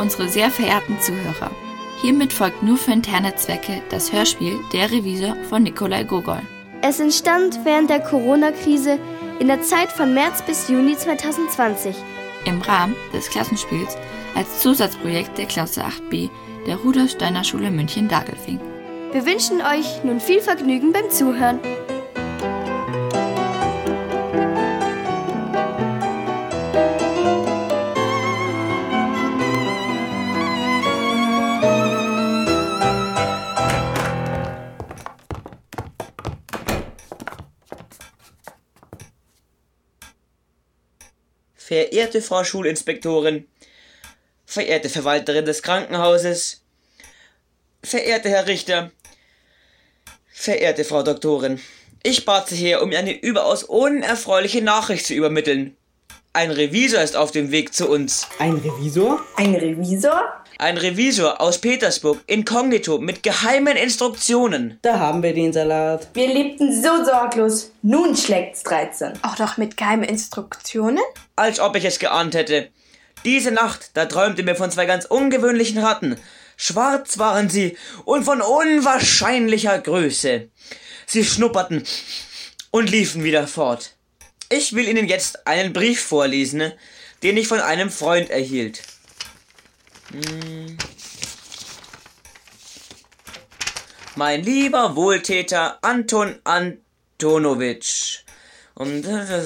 unsere sehr verehrten Zuhörer. Hiermit folgt nur für interne Zwecke das Hörspiel Der Revisor von Nikolai Gogol. Es entstand während der Corona-Krise in der Zeit von März bis Juni 2020. Im Rahmen des Klassenspiels als Zusatzprojekt der Klasse 8b der Rudolf Steiner Schule München-Dagelfing. Wir wünschen euch nun viel Vergnügen beim Zuhören. Verehrte Frau Schulinspektorin, verehrte Verwalterin des Krankenhauses, verehrter Herr Richter, verehrte Frau Doktorin, ich bat Sie her, um Ihnen eine überaus unerfreuliche Nachricht zu übermitteln. Ein Revisor ist auf dem Weg zu uns. Ein Revisor? Ein Revisor? Ein Revisor aus Petersburg, inkognito, mit geheimen Instruktionen. Da haben wir den Salat. Wir lebten so sorglos, nun schlägt's 13. Auch noch mit geheimen Instruktionen? Als ob ich es geahnt hätte. Diese Nacht, da träumte mir von zwei ganz ungewöhnlichen Ratten. Schwarz waren sie und von unwahrscheinlicher Größe. Sie schnupperten und liefen wieder fort. Ich will Ihnen jetzt einen Brief vorlesen, den ich von einem Freund erhielt. Mein lieber Wohltäter Anton Antonowitsch. Und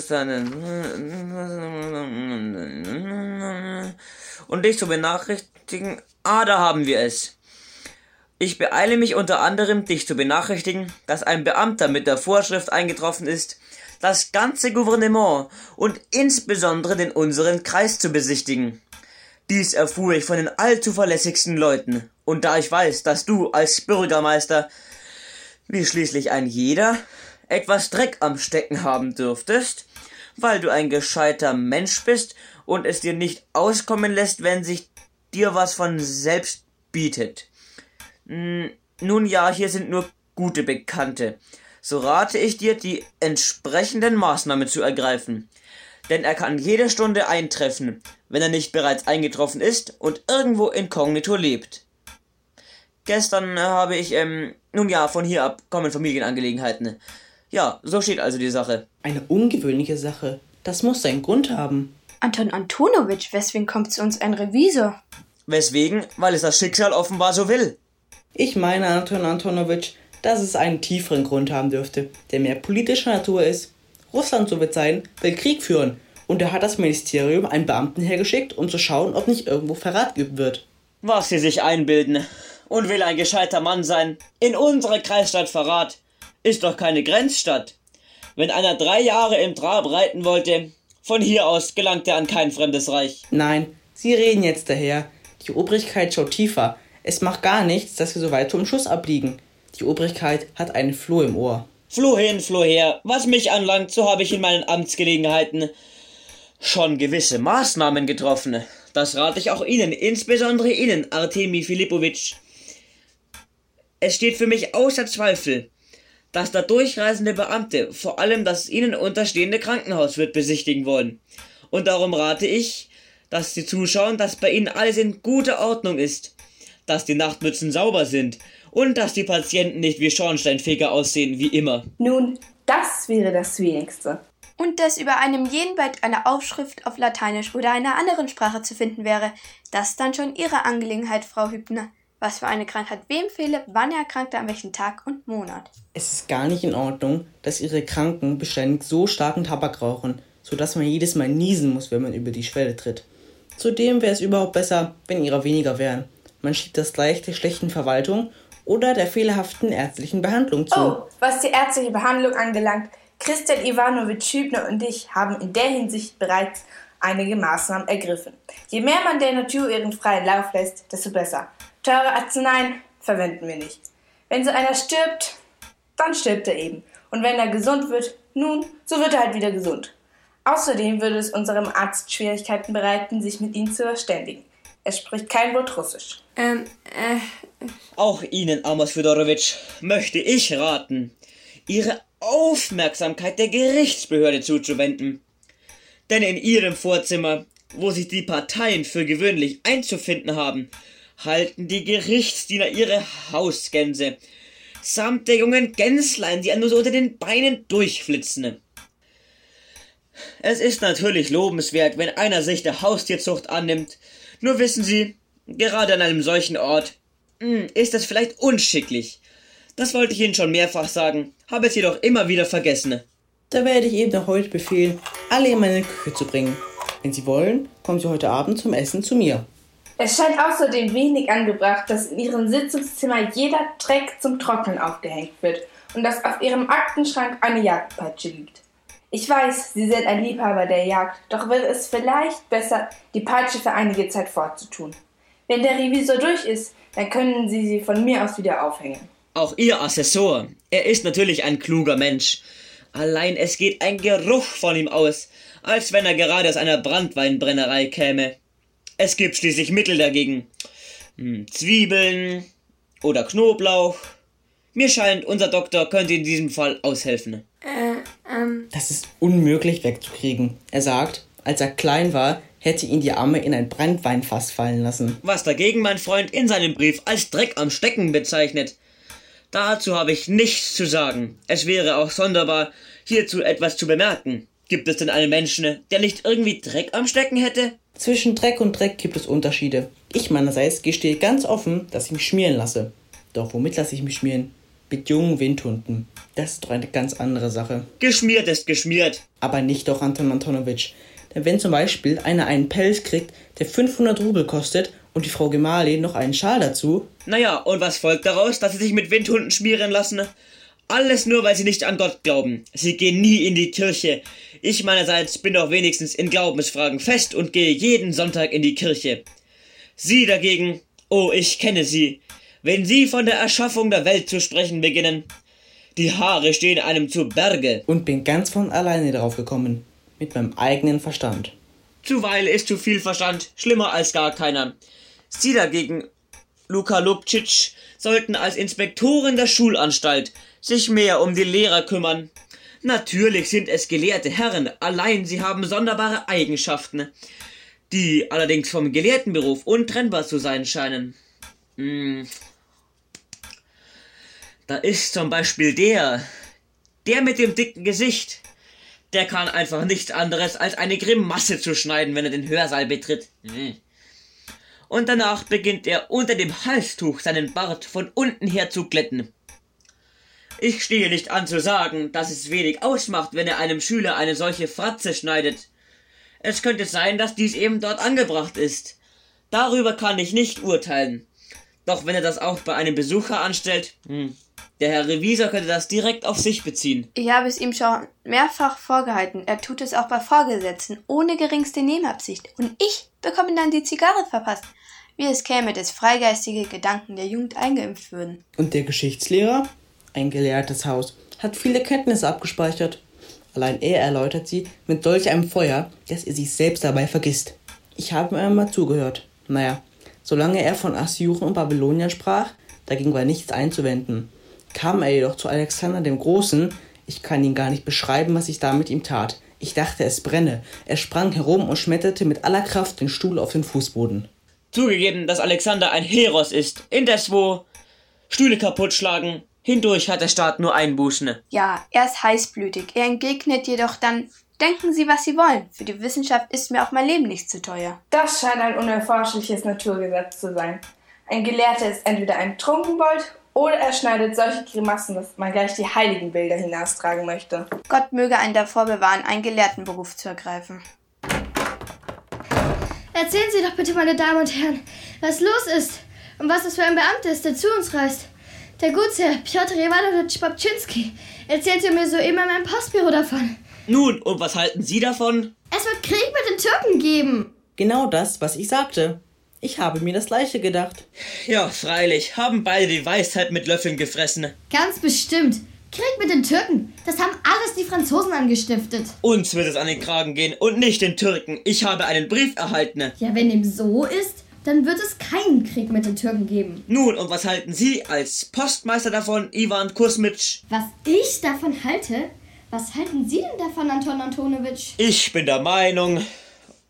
dich zu benachrichtigen, da haben wir es. Ich beeile mich unter anderem, dich zu benachrichtigen, dass ein Beamter mit der Vorschrift eingetroffen ist, das ganze Gouvernement und insbesondere den unseren Kreis zu besichtigen. Dies erfuhr ich von den allzuverlässigsten Leuten, und da ich weiß, dass du als Bürgermeister, wie schließlich ein jeder, etwas Dreck am Stecken haben dürftest, weil du ein gescheiter Mensch bist und es dir nicht auskommen lässt, wenn sich dir was von selbst bietet. Nun ja, hier sind nur gute Bekannte. So rate ich dir, die entsprechenden Maßnahmen zu ergreifen. Denn er kann jede Stunde eintreffen, wenn er nicht bereits eingetroffen ist und irgendwo inkognito lebt. Gestern habe ich, von hier ab kommen Familienangelegenheiten. Ja, so steht also die Sache. Eine ungewöhnliche Sache. Das muss seinen Grund haben. Anton Antonowitsch, weswegen kommt zu uns ein Revisor? Weswegen? Weil es das Schicksal offenbar so will. Ich meine, Anton Antonowitsch, dass es einen tieferen Grund haben dürfte, der mehr politischer Natur ist. Russland, so wird sein, will Krieg führen. Und da hat das Ministerium einen Beamten hergeschickt, um zu schauen, ob nicht irgendwo Verrat geübt wird. Was sie sich einbilden. Und will ein gescheiter Mann sein. In unserer Kreisstadt Verrat. Ist doch keine Grenzstadt. Wenn einer 3 Jahre im Trab reiten wollte, von hier aus gelangt er an kein fremdes Reich. Nein, Sie reden jetzt daher. Die Obrigkeit schaut tiefer. Es macht gar nichts, dass wir so weit vom Schuss abliegen. Die Obrigkeit hat einen Floh im Ohr. Floh hin, Floh her. Was mich anlangt, so habe ich in meinen Amtsgelegenheiten schon gewisse Maßnahmen getroffen. Das rate ich auch Ihnen, insbesondere Ihnen, Artemi Filipowitsch. Es steht für mich außer Zweifel, dass der durchreisende Beamte vor allem das Ihnen unterstehende Krankenhaus wird besichtigen wollen. Und darum rate ich, dass Sie zuschauen, dass bei Ihnen alles in guter Ordnung ist, dass die Nachtmützen sauber sind und dass die Patienten nicht wie Schornsteinfeger aussehen, wie immer. Nun, das wäre das Wenigste. Und dass über einem jeden Bett eine Aufschrift auf Lateinisch oder einer anderen Sprache zu finden wäre, das ist dann schon Ihre Angelegenheit, Frau Hübner. Was für eine Krankheit wem fehle, wann er erkrankte, an welchem Tag und Monat. Es ist gar nicht in Ordnung, dass Ihre Kranken beständig so starken Tabak rauchen, sodass man jedes Mal niesen muss, wenn man über die Schwelle tritt. Zudem wäre es überhaupt besser, wenn Ihrer weniger wären. Man schiebt das gleich der schlechten Verwaltung oder der fehlerhaften ärztlichen Behandlung zu. Oh, was die ärztliche Behandlung angelangt, Christian Iwanowitsch Hübner und ich haben in der Hinsicht bereits einige Maßnahmen ergriffen. Je mehr man der Natur ihren freien Lauf lässt, desto besser. Teure Arzneien verwenden wir nicht. Wenn so einer stirbt, dann stirbt er eben. Und wenn er gesund wird, nun, so wird er halt wieder gesund. Außerdem würde es unserem Arzt Schwierigkeiten bereiten, sich mit ihm zu verständigen. Er spricht kein Wort Russisch. Auch Ihnen, Amos Fjodorowitsch, möchte ich raten, Ihre Aufmerksamkeit der Gerichtsbehörde zuzuwenden. Denn in Ihrem Vorzimmer wo sich die Parteien für gewöhnlich einzufinden haben, halten die Gerichtsdiener ihre Hausgänse samt der jungen Gänslein, die nur so unter den Beinen durchflitzen. Es ist natürlich lobenswert, wenn einer sich der Haustierzucht annimmt. Nur wissen Sie, gerade an einem solchen Ort ist es vielleicht unschicklich. Das wollte ich Ihnen schon mehrfach sagen, habe es jedoch immer wieder vergessen. Da werde ich eben noch heute befehlen, alle in meine Küche zu bringen. Wenn Sie wollen, kommen Sie heute Abend zum Essen zu mir. Es scheint außerdem wenig angebracht, dass in Ihrem Sitzungszimmer jeder Dreck zum Trocknen aufgehängt wird und dass auf Ihrem Aktenschrank eine Jagdpeitsche liegt. Ich weiß, Sie sind ein Liebhaber der Jagd, doch wäre es vielleicht besser, die Peitsche für einige Zeit fortzutun. Wenn der Revisor durch ist, dann können Sie sie von mir aus wieder aufhängen. Auch Ihr Assessor, er ist natürlich ein kluger Mensch. Allein es geht ein Geruch von ihm aus, als wenn er gerade aus einer Branntweinbrennerei käme. Es gibt schließlich Mittel dagegen. Zwiebeln oder Knoblauch. Mir scheint, unser Doktor könnte in diesem Fall aushelfen. Das ist unmöglich wegzukriegen. Er sagt, als er klein war, hätte ihn die Amme in ein Branntweinfass fallen lassen. Was dagegen mein Freund in seinem Brief als Dreck am Stecken bezeichnet. Dazu habe ich nichts zu sagen. Es wäre auch sonderbar, hierzu etwas zu bemerken. Gibt es denn einen Menschen, der nicht irgendwie Dreck am Stecken hätte? Zwischen Dreck und Dreck gibt es Unterschiede. Ich meinerseits gestehe ganz offen, dass ich mich schmieren lasse. Doch womit lasse ich mich schmieren? Mit jungen Windhunden. Das ist doch eine ganz andere Sache. Geschmiert ist geschmiert. Aber nicht doch, Anton Antonowitsch. Denn wenn zum Beispiel einer einen Pelz kriegt, der 500 Rubel kostet und die Frau Gemahlin noch einen Schal dazu... Naja, und was folgt daraus, dass sie sich mit Windhunden schmieren lassen? Alles nur, weil sie nicht an Gott glauben. Sie gehen nie in die Kirche. Ich meinerseits bin doch wenigstens in Glaubensfragen fest und gehe jeden Sonntag in die Kirche. Sie dagegen, oh, ich kenne Sie. Wenn Sie von der Erschaffung der Welt zu sprechen beginnen, die Haare stehen einem zu Berge. Und bin ganz von alleine drauf gekommen. Mit meinem eigenen Verstand. Zuweilen ist zu viel Verstand schlimmer als gar keiner. Sie dagegen, Luka Lubcic, sollten als Inspektoren der Schulanstalt sich mehr um die Lehrer kümmern. Natürlich sind es gelehrte Herren, allein sie haben sonderbare Eigenschaften, die allerdings vom Gelehrtenberuf untrennbar zu sein scheinen. Da ist zum Beispiel der mit dem dicken Gesicht. Der kann einfach nichts anderes als eine Grimasse zu schneiden, wenn er den Hörsaal betritt. Und danach beginnt er unter dem Halstuch seinen Bart von unten her zu glätten. Ich stehe nicht an zu sagen, dass es wenig ausmacht, wenn er einem Schüler eine solche Fratze schneidet. Es könnte sein, dass dies eben dort angebracht ist. Darüber kann ich nicht urteilen. Doch wenn er das auch bei einem Besucher anstellt, der Herr Revisor könnte das direkt auf sich beziehen. Ich habe es ihm schon mehrfach vorgehalten. Er tut es auch bei Vorgesetzten, ohne geringste Nebenabsicht. Und ich bekomme dann die Zigarre verpasst. Wie es käme, dass freigeistige Gedanken der Jugend eingeimpft würden. Und der Geschichtslehrer? Ein gelehrtes Haus, hat viele Kenntnisse abgespeichert. Allein er erläutert sie mit solch einem Feuer, dass er sich selbst dabei vergisst. Ich habe ihm einmal zugehört. Naja, solange er von Assyren und Babyloniern sprach, dagegen war nichts einzuwenden. Kam er jedoch zu Alexander dem Großen, ich kann Ihnen gar nicht beschreiben, was ich da mit ihm tat. Ich dachte, es brenne. Er sprang herum und schmetterte mit aller Kraft den Stuhl auf den Fußboden. Zugegeben, dass Alexander ein Heros ist, indes wo Stühle kaputt schlagen, hindurch hat der Staat nur Einbußen. Ja, er ist heißblütig. Er entgegnet jedoch dann, denken Sie, was Sie wollen. Für die Wissenschaft ist mir auch mein Leben nicht zu teuer. Das scheint ein unerforschliches Naturgesetz zu sein. Ein Gelehrter ist entweder ein Trunkenbold oder er schneidet solche Grimassen, dass man gleich die heiligen Bilder hinaustragen möchte. Gott möge einen davor bewahren, einen Gelehrtenberuf zu ergreifen. Erzählen Sie doch bitte, meine Damen und Herren, was los ist und was das für ein Beamter ist, der zu uns reist. Der Gutsherr Piotr Iwanowitsch Babczynski erzählte mir soeben in meinem Postbüro davon. Nun, und was halten Sie davon? Es wird Krieg mit den Türken geben. Genau das, was ich sagte. Ich habe mir das Gleiche gedacht. Ja, freilich, haben beide die Weisheit mit Löffeln gefressen. Ganz bestimmt. Krieg mit den Türken, das haben alles die Franzosen angestiftet. Uns wird es an den Kragen gehen und nicht den Türken. Ich habe einen Brief erhalten. Ja, wenn dem so ist, dann wird es keinen Krieg mit den Türken geben. Nun, und was halten Sie als Postmeister davon, Iwan Kusmitsch? Was ich davon halte? Was halten Sie denn davon, Anton Antonowitsch? Ich bin der Meinung,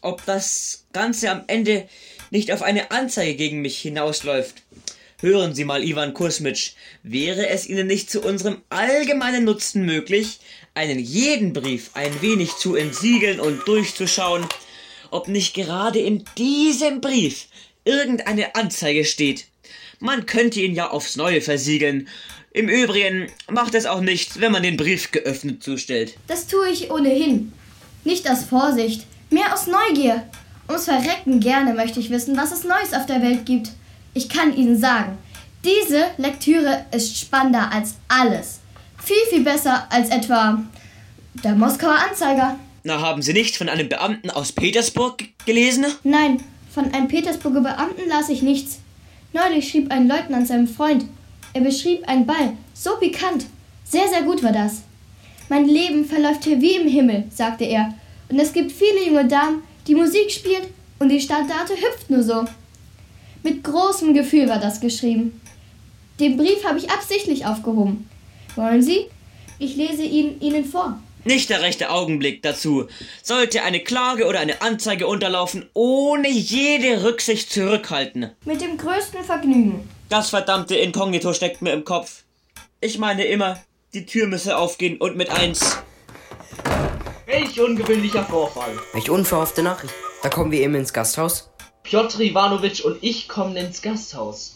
ob das Ganze am Ende nicht auf eine Anzeige gegen mich hinausläuft. Hören Sie mal, Iwan Kusmitsch, wäre es Ihnen nicht zu unserem allgemeinen Nutzen möglich, einen jeden Brief ein wenig zu entsiegeln und durchzuschauen, ob nicht gerade in diesem Brief irgendeine Anzeige steht? Man könnte ihn ja aufs Neue versiegeln. Im Übrigen macht es auch nichts, wenn man den Brief geöffnet zustellt. Das tue ich ohnehin. Nicht aus Vorsicht, mehr aus Neugier. Ums Verrecken gerne möchte ich wissen, was es Neues auf der Welt gibt. Ich kann Ihnen sagen, diese Lektüre ist spannender als alles. Viel, viel besser als etwa der Moskauer Anzeiger. Na, haben Sie nicht von einem Beamten aus Petersburg gelesen? Nein, von einem Petersburger Beamten las ich nichts. Neulich schrieb ein Leutnant seinem Freund. Er beschrieb einen Ball. So pikant. Sehr, sehr gut war das. Mein Leben verläuft hier wie im Himmel, sagte er. Und es gibt viele junge Damen, die Musik spielt und die Standarte hüpft nur so. Mit großem Gefühl war das geschrieben. Den Brief habe ich absichtlich aufgehoben. Wollen Sie? Ich lese ihn Ihnen vor. Nicht der rechte Augenblick dazu. Sollte eine Klage oder eine Anzeige unterlaufen, ohne jede Rücksicht zurückhalten. Mit dem größten Vergnügen. Das verdammte Inkognito steckt mir im Kopf. Ich meine immer, die Tür müsse aufgehen und mit 1. Welch ungewöhnlicher Vorfall. Welch unverhoffte Nachricht. Da kommen wir eben ins Gasthaus. Pjotr Iwanowitsch und ich kommen ins Gasthaus.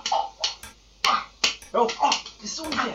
Bist du unfair?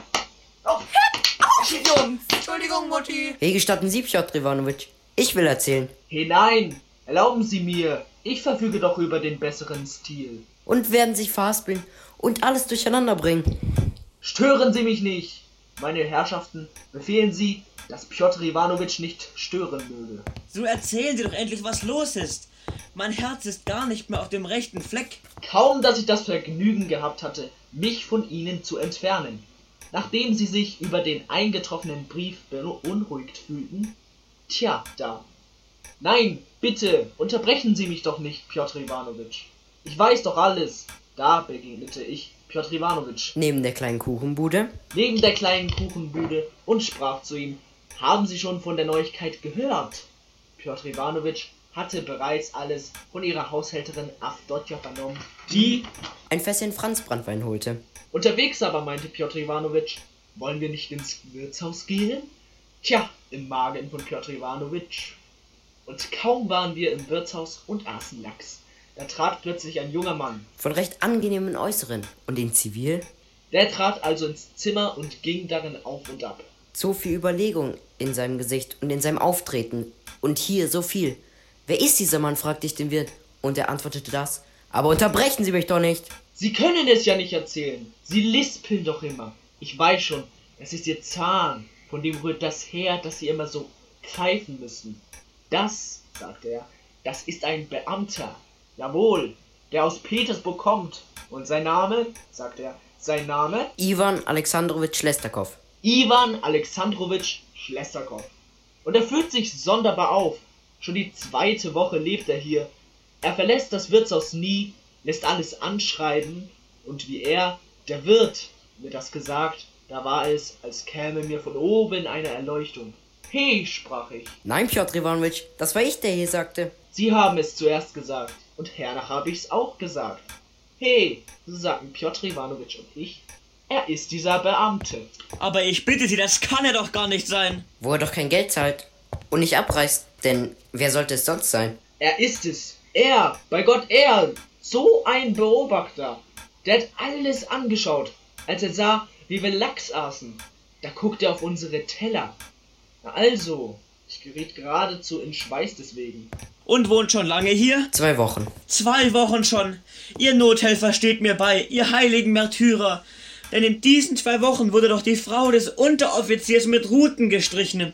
Jungs, Entschuldigung, Mutti. Wie gestatten Sie, Pjotr Iwanowitsch? Ich will erzählen. Hinein! Erlauben Sie mir. Ich verfüge doch über den besseren Stil. Und werden sich verhaspeln und alles durcheinander bringen. Stören Sie mich nicht! Meine Herrschaften, befehlen Sie, dass Pjotr Iwanowitsch nicht stören möge. So erzählen Sie doch endlich, was los ist. Mein Herz ist gar nicht mehr auf dem rechten Fleck. Kaum, dass ich das Vergnügen gehabt hatte, mich von Ihnen zu entfernen. Nachdem Sie sich über den eingetroffenen Brief beunruhigt fühlten? Tja, da. Nein, bitte, unterbrechen Sie mich doch nicht, Pjotr Iwanowitsch. Ich weiß doch alles. Da begegnete ich Pjotr Iwanowitsch Neben der kleinen Kuchenbude? neben der kleinen Kuchenbude und sprach zu ihm: Haben Sie schon von der Neuigkeit gehört? Pjotr Iwanowitsch hatte bereits alles von ihrer Haushälterin Avdotja vernommen, die Ein Fässchen Franzbranntwein holte. unterwegs aber meinte Pjotr Iwanowitsch: Wollen wir nicht ins Wirtshaus gehen? Tja, im Magen von Pjotr Iwanowitsch. Und kaum waren wir im Wirtshaus und aßen Lachs, da trat plötzlich ein junger Mann. Von recht angenehmen Äußeren. Und in Zivil? Der trat also ins Zimmer und ging darin auf und ab. So viel Überlegung in seinem Gesicht und in seinem Auftreten. Und hier so viel. Wer ist dieser Mann, fragte ich den Wirt. Und er antwortete das. Aber unterbrechen Sie mich doch nicht. Sie können es ja nicht erzählen. Sie lispeln doch immer. Ich weiß schon, das ist Ihr Zahn. Von dem rührt das her, dass Sie immer so pfeifen müssen. Das, sagte er, das ist ein Beamter. Jawohl, der aus Petersburg kommt. Und sein Name, sagte er, sein Name? Iwan Alexandrowitsch Schlestakow. Iwan Alexandrowitsch Schlestakow. Und er führt sich sonderbar auf. Schon die 2. Woche lebt er hier. Er verlässt das Wirtshaus nie, lässt alles anschreiben. Und wie er, der Wirt, mir das gesagt, da war es, als käme mir von oben eine Erleuchtung. Hey, sprach ich. Nein, Pjotr Iwanowitsch, das war ich, der hier sagte. Sie haben es zuerst gesagt. Und hernach habe ich's auch gesagt. Hey, so sagten Pjotr Iwanowitsch und ich, er ist dieser Beamte. Aber ich bitte Sie, das kann er doch gar nicht sein. Wo er doch kein Geld zahlt. Und nicht abreißt. Denn wer sollte es sonst sein? Er ist es. Er, bei Gott, er. So ein Beobachter. Der hat alles angeschaut, als er sah, wie wir Lachs aßen. Da guckte er auf unsere Teller. Na also, ich geriet geradezu in Schweiß deswegen. Und wohnt schon lange hier? 2 Wochen. 2 Wochen schon. Ihr Nothelfer steht mir bei, ihr heiligen Märtyrer. Denn in diesen 2 Wochen wurde doch die Frau des Unteroffiziers mit Ruten gestrichen.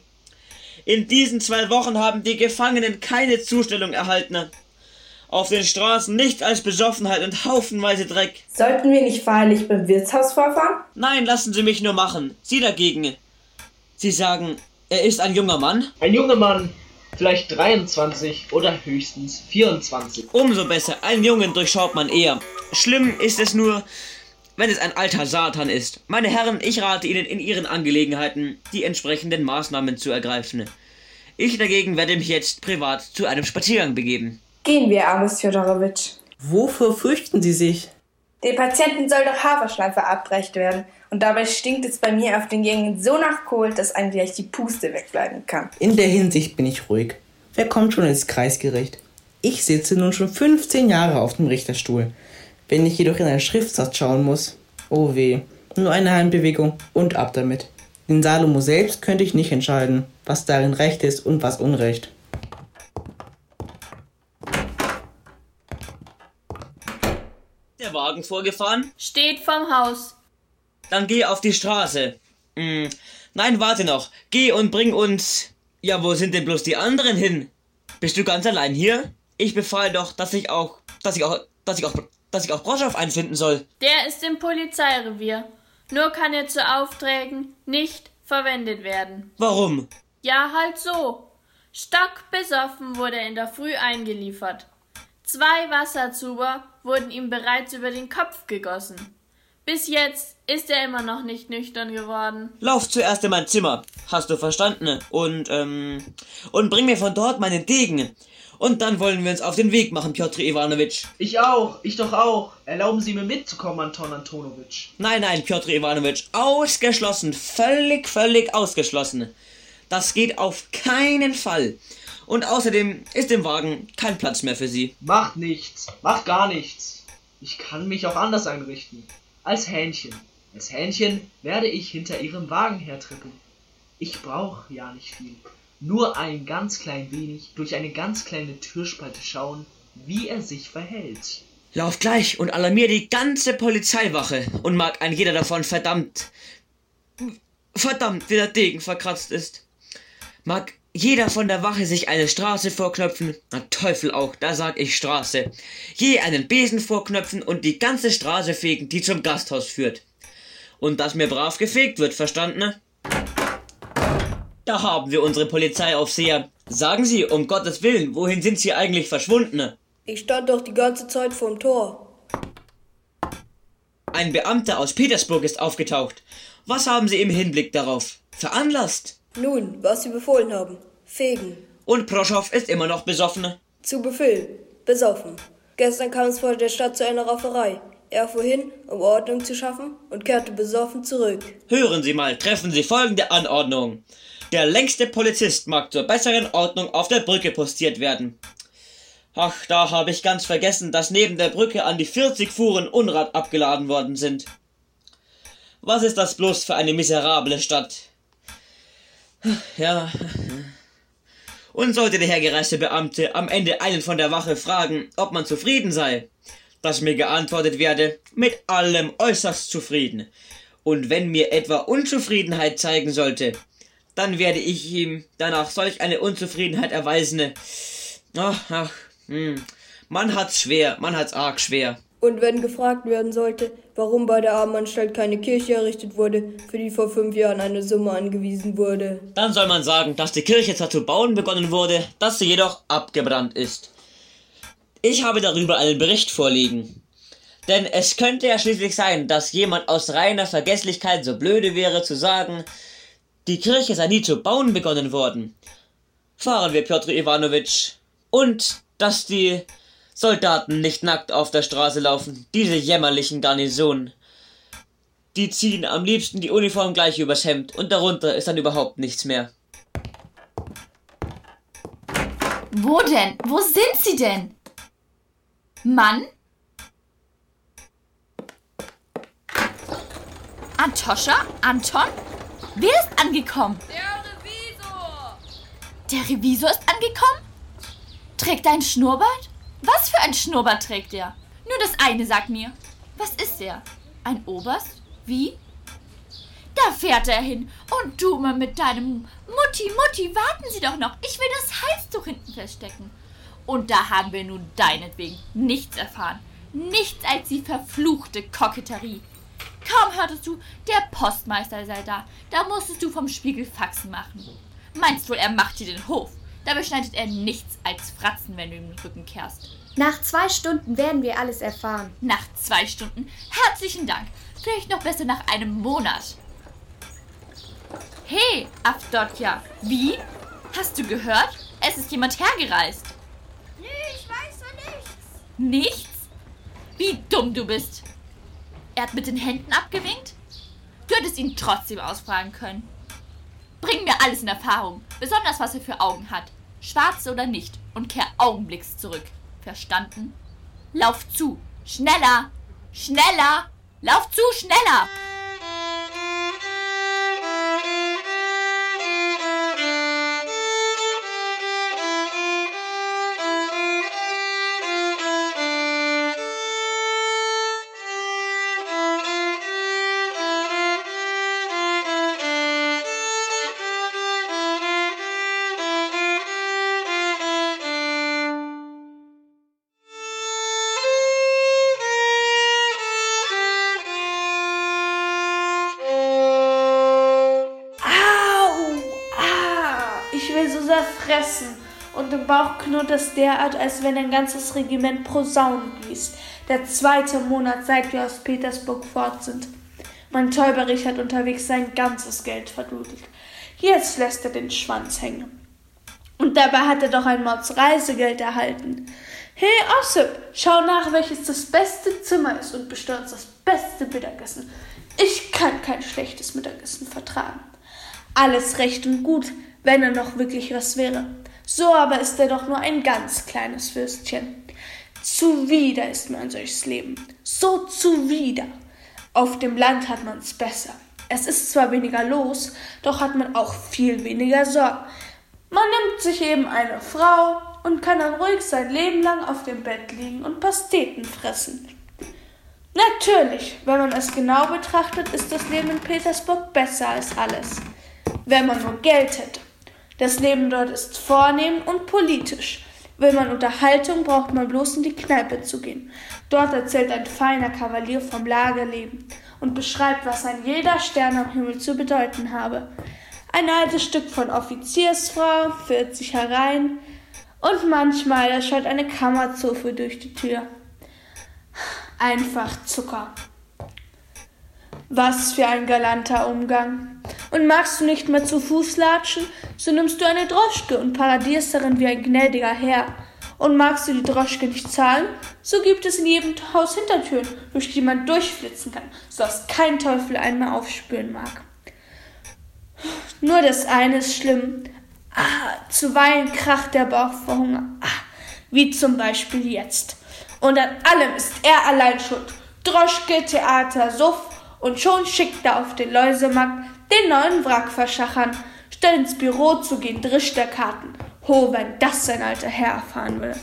In diesen 2 Wochen haben die Gefangenen keine Zustellung erhalten. Auf den Straßen nichts als Besoffenheit und haufenweise Dreck. Sollten wir nicht feierlich beim Wirtshaus vorfahren? Nein, lassen Sie mich nur machen. Sie dagegen. Sie sagen, er ist ein junger Mann? Ein junger Mann, vielleicht 23 oder höchstens 24. Umso besser, einen Jungen durchschaut man eher. Schlimm ist es nur, wenn es ein alter Satan ist. Meine Herren, ich rate Ihnen in Ihren Angelegenheiten die entsprechenden Maßnahmen zu ergreifen. Ich dagegen werde mich jetzt privat zu einem Spaziergang begeben. Gehen wir, Amos Fjodorowitsch. Wovor fürchten Sie sich? Den Patienten soll doch Haferschleim verabreicht werden. Und dabei stinkt es bei mir auf den Gängen so nach Kohl, dass einem gleich die Puste wegbleiben kann. In der Hinsicht bin ich ruhig. Wer kommt schon ins Kreisgericht? Ich sitze nun schon 15 Jahre auf dem Richterstuhl. Wenn ich jedoch in einen Schriftsatz schauen muss, oh weh, nur eine Handbewegung und ab damit. Den Salomo selbst könnte ich nicht entscheiden, was darin Recht ist und was Unrecht. Der Wagen vorgefahren? Steht vorm Haus. Dann geh auf die Straße. Nein, warte noch. Geh und bring uns... Ja, wo sind denn bloß die anderen hin? Bist du ganz allein hier? Ich befahl doch, dass ich auch Broschow einfinden soll. Der ist im Polizeirevier. Nur kann er zu Aufträgen nicht verwendet werden. Warum? Ja, halt so. Stockbesoffen wurde er in der Früh eingeliefert. 2 Wasserzuber wurden ihm bereits über den Kopf gegossen. Bis jetzt ist er immer noch nicht nüchtern geworden. Lauf zuerst in mein Zimmer, hast du verstanden? Und bring mir von dort meinen Degen. Und dann wollen wir uns auf den Weg machen, Pjotr Iwanowitsch. Ich auch, ich doch auch. Erlauben Sie mir mitzukommen, Anton Antonowitsch. Nein, Pjotr Iwanowitsch, ausgeschlossen, völlig ausgeschlossen. Das geht auf keinen Fall. Und außerdem ist im Wagen kein Platz mehr für Sie. Macht nichts, macht gar nichts. Ich kann mich auch anders einrichten. Als Hähnchen. Als Hähnchen werde ich hinter Ihrem Wagen hertrippeln. Ich brauche ja nicht viel. Nur ein ganz klein wenig durch eine ganz kleine Türspalte schauen, wie er sich verhält. Lauf gleich und alarmier die ganze Polizeiwache. Und mag ein jeder davon verdammt, wie der Degen verkratzt ist. Mag jeder von der Wache sich eine Straße vorknöpfen, na Teufel auch, da sag ich Straße. Je einen Besen vorknöpfen und die ganze Straße fegen, die zum Gasthaus führt. Und dass mir brav gefegt wird, verstanden? Da haben wir unsere Polizeiaufseher. Sagen Sie, um Gottes Willen, wohin sind Sie eigentlich verschwunden? Ich stand doch die ganze Zeit vorm Tor. Ein Beamter aus Petersburg ist aufgetaucht. Was haben Sie im Hinblick darauf veranlasst? Nun, was Sie befohlen haben. Fegen. Und Broschow ist immer noch besoffen? Zu Befehl. Besoffen. Gestern kam es vor der Stadt zu einer Rafferei. Er fuhr hin, um Ordnung zu schaffen, und kehrte besoffen zurück. Hören Sie mal, treffen Sie folgende Anordnung. Der längste Polizist mag zur besseren Ordnung auf der Brücke postiert werden. Ach, da habe ich ganz vergessen, dass neben der Brücke an die 40 Fuhren Unrat abgeladen worden sind. Was ist das bloß für eine miserable Stadt? Ja. Und sollte der hergereiste Beamte am Ende einen von der Wache fragen, ob man zufrieden sei, dass mir geantwortet werde, mit allem äußerst zufrieden. Und wenn mir etwa Unzufriedenheit zeigen sollte, dann werde ich ihm danach solch eine Unzufriedenheit erweisen. Man hat's schwer, man hat's arg schwer. Und wenn gefragt werden sollte, warum bei der Armenanstalt keine Kirche errichtet wurde, für die vor 5 Jahren eine Summe angewiesen wurde, dann soll man sagen, dass die Kirche zwar zu bauen begonnen wurde, dass sie jedoch abgebrannt ist. Ich habe darüber einen Bericht vorliegen. Denn es könnte ja schließlich sein, dass jemand aus reiner Vergesslichkeit so blöde wäre zu sagen, die Kirche sei nie zu bauen begonnen worden. Fahren wir, Pjotr Iwanowitsch. Und dass die Soldaten nicht nackt auf der Straße laufen, diese jämmerlichen Garnisonen. Die ziehen am liebsten die Uniform gleich übers Hemd und darunter ist dann überhaupt nichts mehr. Wo denn? Wo sind Sie denn? Mann? Antoscha? Anton? Wer ist angekommen? Der Revisor! Der Revisor ist angekommen? Trägt er ein Schnurrbart? Was für ein Schnurrbart trägt er? Nur das eine sagt mir. Was ist er? Ein Oberst? Wie? Da fährt er hin. Und du mal mit deinem Mutti, warten Sie doch noch. Ich will das Halstuch hinten feststecken. Und da haben wir nun deinetwegen nichts erfahren. Nichts als die verfluchte Koketterie. Kaum hörtest du, der Postmeister sei da. Da musstest du vom Spiegel Faxen machen. Meinst wohl, er macht dir den Hof? Da beschneidet er nichts als Fratzen, wenn du ihm den Rücken kehrst. Nach 2 Stunden werden wir alles erfahren. Nach 2 Stunden? Herzlichen Dank. Vielleicht noch besser nach einem Monat. Hey, Avdotja. Wie? Hast du gehört? Es ist jemand hergereist. Nee, ich weiß von nichts. Nichts? Wie dumm du bist. Er hat mit den Händen abgewinkt? Du hättest ihn trotzdem ausfragen können. Bring mir alles in Erfahrung, besonders was er für Augen hat. Schwarze oder nicht, und kehr augenblicks zurück. Verstanden? Lauf zu! Schneller! Schneller! Lauf zu! Schneller! Fressen und im Bauch knurrt es derart, als wenn ein ganzes Regiment Posaunen blies. Der 2. Monat, seit wir aus Petersburg fort sind. Mein Täuberich hat unterwegs sein ganzes Geld verdudelt. Jetzt lässt er den Schwanz hängen. Und dabei hat er doch ein Mords Reisegeld erhalten. Hey Ossip, schau nach, welches das beste Zimmer ist und bestell uns das beste Mittagessen. Ich kann kein schlechtes Mittagessen vertragen. Alles recht und gut, wenn er noch wirklich was wäre. So aber ist er doch nur ein ganz kleines Würstchen. Zuwider ist mir ein solches Leben. So zuwider. Auf dem Land hat man's besser. Es ist zwar weniger los, doch hat man auch viel weniger Sorgen. Man nimmt sich eben eine Frau und kann dann ruhig sein Leben lang auf dem Bett liegen und Pasteten fressen. Natürlich, wenn man es genau betrachtet, ist das Leben in Petersburg besser als alles. Wenn man nur Geld hätte. Das Leben dort ist vornehm und politisch. Will man Unterhaltung, braucht man bloß in die Kneipe zu gehen. Dort erzählt ein feiner Kavalier vom Lagerleben und beschreibt, was ein jeder Stern am Himmel zu bedeuten habe. Ein altes Stück von Offiziersfrau führt sich herein und manchmal erscheint eine Kammerzofe durch die Tür. Einfach Zucker. Was für ein galanter Umgang. Und magst du nicht mehr zu Fuß latschen, so nimmst du eine Droschke und paradierst darin wie ein gnädiger Herr. Und magst du die Droschke nicht zahlen, so gibt es in jedem Haus Hintertüren, durch die man durchflitzen kann, so dass kein Teufel einen mehr aufspüren mag. Nur das eine ist schlimm. Zuweilen kracht der Bauch vor Hunger. Wie zum Beispiel jetzt. Und an allem ist er allein schuld. Droschke, Theater, Suff, und schon schickt er auf den Läusemarkt den neuen Wrack verschachern. Statt ins Büro zu gehen, drischt er Karten. Ho, wenn das sein alter Herr erfahren würde.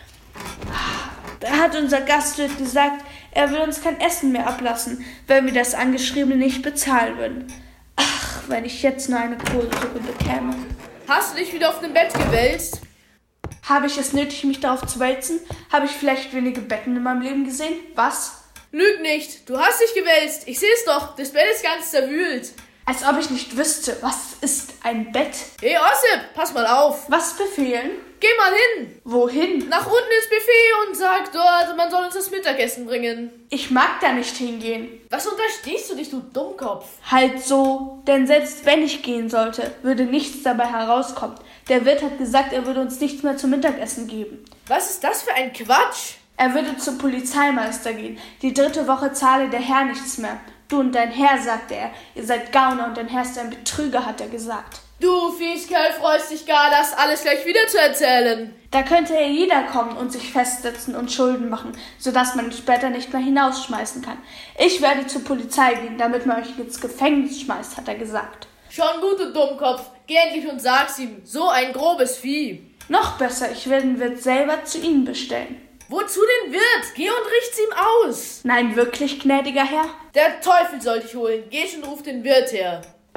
Da hat unser Gastwirt gesagt, er will uns kein Essen mehr ablassen, wenn wir das Angeschriebene nicht bezahlen würden. Ach, wenn ich jetzt nur eine Kohlsuppe bekäme. Hast du dich wieder auf dem Bett gewälzt? Habe ich es nötig, mich darauf zu wälzen? Habe ich vielleicht wenige Betten in meinem Leben gesehen? Was? Lüg nicht, du hast dich gewälzt. Ich seh's doch, das Bett ist ganz zerwühlt. Als ob ich nicht wüsste, was ist ein Bett? Hey Ossip, pass mal auf. Was befehlen? Geh mal hin. Wohin? Nach unten ins Buffet und sag dort, man soll uns das Mittagessen bringen. Ich mag da nicht hingehen. Was unterstehst du dich, du Dummkopf? Halt so, denn selbst wenn ich gehen sollte, würde nichts dabei herauskommen. Der Wirt hat gesagt, er würde uns nichts mehr zum Mittagessen geben. Was ist das für ein Quatsch? Er würde zum Polizeimeister gehen. Die 3. Woche zahle der Herr nichts mehr. Du und dein Herr, sagte er. Ihr seid Gauner und dein Herr ist ein Betrüger, hat er gesagt. Du Fieskerl freust dich gar, das alles gleich wieder zu erzählen. Da könnte ja jeder kommen und sich festsetzen und Schulden machen, sodass man ihn später nicht mehr hinausschmeißen kann. Ich werde zur Polizei gehen, damit man euch ins Gefängnis schmeißt, hat er gesagt. Schon gut, du Dummkopf. Geh endlich und sag's ihm. So ein grobes Vieh. Noch besser, ich werde den Wirt selber zu Ihnen bestellen. Wozu den Wirt? Geh und richt's ihm aus. Nein, wirklich, gnädiger Herr? Der Teufel soll dich holen. Geh schon, ruf den Wirt her.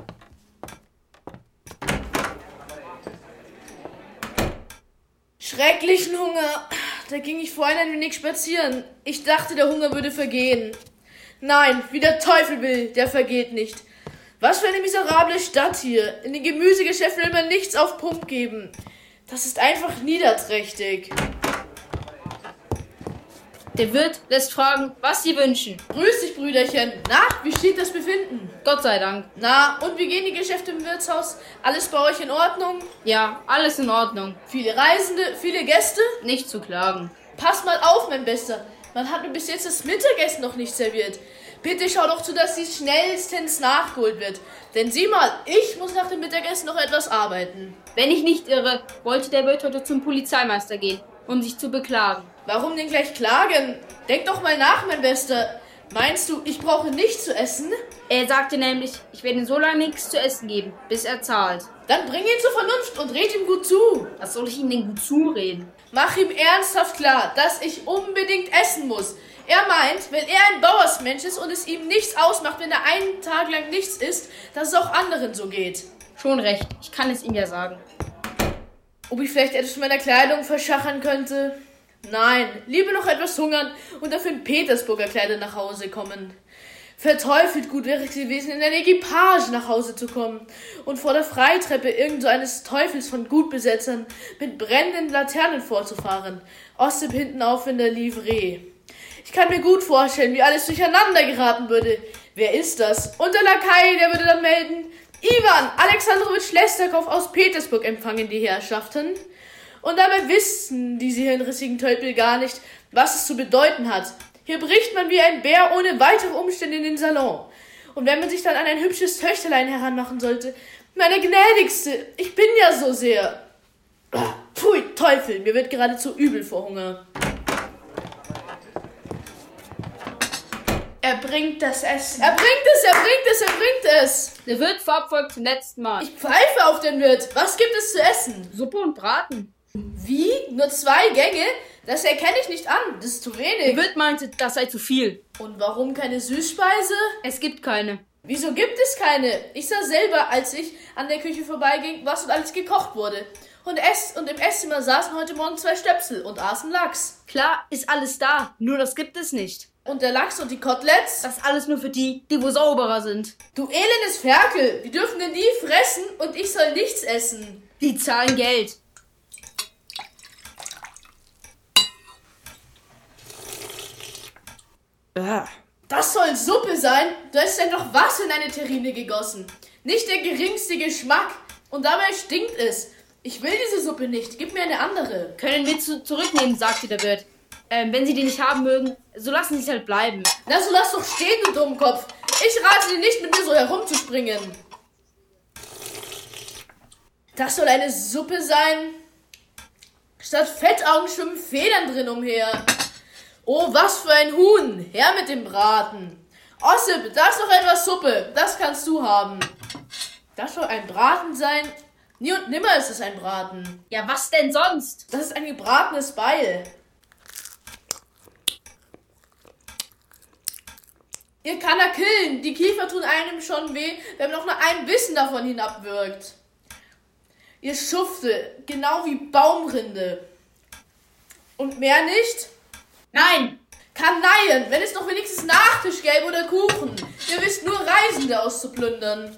Schrecklichen Hunger. Da ging ich vorhin ein wenig spazieren. Ich dachte, der Hunger würde vergehen. Nein, wie der Teufel will, der vergeht nicht. Was für eine miserable Stadt hier. In den Gemüsegeschäften will man nichts auf Pump geben. Das ist einfach niederträchtig. Der Wirt lässt fragen, was sie wünschen. Grüß dich, Brüderchen. Na, wie steht das Befinden? Gott sei Dank. Na, und wie gehen die Geschäfte im Wirtshaus? Alles bei euch in Ordnung? Ja, alles in Ordnung. Viele Reisende, viele Gäste? Nicht zu klagen. Pass mal auf, mein Bester. Man hat mir bis jetzt das Mittagessen noch nicht serviert. Bitte schau doch zu, dass dies schnellstens nachgeholt wird. Denn sieh mal, ich muss nach dem Mittagessen noch etwas arbeiten. Wenn ich nicht irre, wollte der Wirt heute zum Polizeimeister gehen, um sich zu beklagen. Warum denn gleich klagen? Denk doch mal nach, mein Bester. Meinst du, ich brauche nichts zu essen? Er sagte nämlich, ich werde ihm so lange nichts zu essen geben, bis er zahlt. Dann bring ihn zur Vernunft und red ihm gut zu. Was soll ich ihm denn gut zureden? Mach ihm ernsthaft klar, dass ich unbedingt essen muss. Er meint, wenn er ein Bauersmensch ist und es ihm nichts ausmacht, wenn er einen Tag lang nichts isst, dass es auch anderen so geht. Schon recht, ich kann es ihm ja sagen. Ob ich vielleicht etwas von meiner Kleidung verschachern könnte? Nein, lieber noch etwas hungern und dafür in Petersburger Kleider nach Hause kommen. Verteufelt gut wäre es gewesen, in eine Equipage nach Hause zu kommen und vor der Freitreppe irgend so eines Teufels von Gutbesetzern mit brennenden Laternen vorzufahren. Ossip hinten auf in der Livree. Ich kann mir gut vorstellen, wie alles durcheinander geraten würde. Wer ist das? Und der Lakai, der würde dann melden: Iwan Alexandrowitsch Schlesterkow aus Petersburg empfangen die Herrschaften. Und dabei wissen diese hirnrissigen Tölpel gar nicht, was es zu bedeuten hat. Hier bricht man wie ein Bär ohne weitere Umstände in den Salon. Und wenn man sich dann an ein hübsches Töchterlein heranmachen sollte: Meine Gnädigste, ich bin ja so sehr... Pfui, Teufel, mir wird geradezu übel vor Hunger. Er bringt das Essen. Er bringt es. Der Wirt verabfolgt zum letzten Mal. Ich pfeife auf den Wirt. Was gibt es zu essen? Suppe und Braten. Wie? Nur 2 Gänge? Das erkenne ich nicht an. Das ist zu wenig. Der Wirt meinte, das sei zu viel. Und warum keine Süßspeise? Es gibt keine. Wieso gibt es keine? Ich sah selber, als ich an der Küche vorbeiging, was und alles gekocht wurde. Und im Esszimmer saßen heute Morgen 2 Stöpsel und aßen Lachs. Klar, ist alles da. Nur das gibt es nicht. Und der Lachs und die Koteletts? Das ist alles nur für die wo sauberer sind. Du elendes Ferkel, die dürfen denn nie fressen und ich soll nichts essen. Die zahlen Geld. Das soll Suppe sein? Du hast ja noch Wasser in eine Terrine gegossen. Nicht der geringste Geschmack. Und dabei stinkt es. Ich will diese Suppe nicht. Gib mir eine andere. Können wir zurücknehmen, sagte der Wirt. Wenn Sie die nicht haben mögen, so lassen Sie es halt bleiben. Na, so lass doch stehen, du Dummkopf. Ich rate dir nicht, mit mir so herumzuspringen. Das soll eine Suppe sein? Statt Fettaugen schwimmen Federn drin umher. Oh, was für ein Huhn. Her mit dem Braten. Ossip, da ist noch etwas Suppe. Das kannst du haben. Das soll ein Braten sein? Nie und nimmer ist es ein Braten. Ja, was denn sonst? Das ist ein gebratenes Beil. Ihr kann er killen. Die Kiefer tun einem schon weh, wenn man noch nur ein Bissen davon hinabwirkt. Ihr Schufte, genau wie Baumrinde. Und mehr nicht? Nein! Kanaillen, wenn es noch wenigstens Nachtisch gäbe oder Kuchen. Ihr wisst nur, Reisende auszuplündern.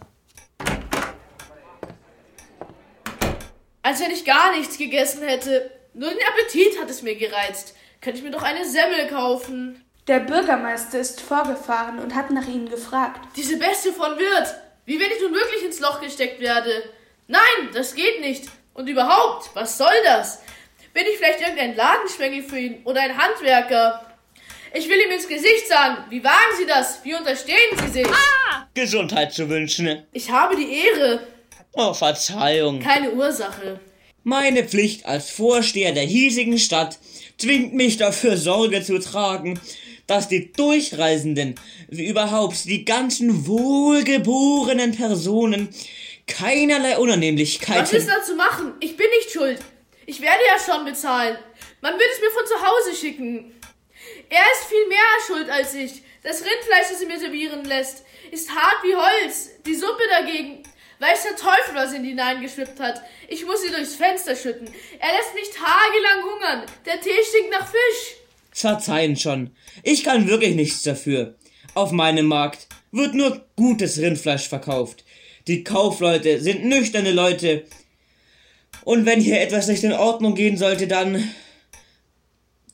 Als wenn ich gar nichts gegessen hätte. Nur den Appetit hat es mir gereizt. Könnte ich mir doch eine Semmel kaufen. Der Bürgermeister ist vorgefahren und hat nach ihnen gefragt. Diese Bestie von Wirt. Wie wenn ich nun wirklich ins Loch gesteckt werde. Nein, das geht nicht. Und überhaupt, was soll das? Bin ich vielleicht irgendein Ladenschwengel für ihn oder ein Handwerker? Ich will ihm ins Gesicht sagen, wie wagen Sie das? Wie unterstehen Sie sich? Gesundheit zu wünschen. Ich habe die Ehre. Oh, Verzeihung. Keine Ursache. Meine Pflicht als Vorsteher der hiesigen Stadt zwingt mich dafür Sorge zu tragen, dass die Durchreisenden, wie überhaupt die ganzen wohlgeborenen Personen, keinerlei Unannehmlichkeiten... Was ist da zu machen? Ich bin nicht schuld. Ich werde ja schon bezahlen. Man wird es mir von zu Hause schicken. Er ist viel mehr schuld als ich. Das Rindfleisch, das er mir servieren lässt, ist hart wie Holz. Die Suppe dagegen, weiß der Teufel, was ihn hineingeschwippt hat. Ich muss sie durchs Fenster schütten. Er lässt mich tagelang hungern. Der Tee stinkt nach Fisch. Verzeihen schon. Ich kann wirklich nichts dafür. Auf meinem Markt wird nur gutes Rindfleisch verkauft. Die Kaufleute sind nüchterne Leute. Und wenn hier etwas nicht in Ordnung gehen sollte, dann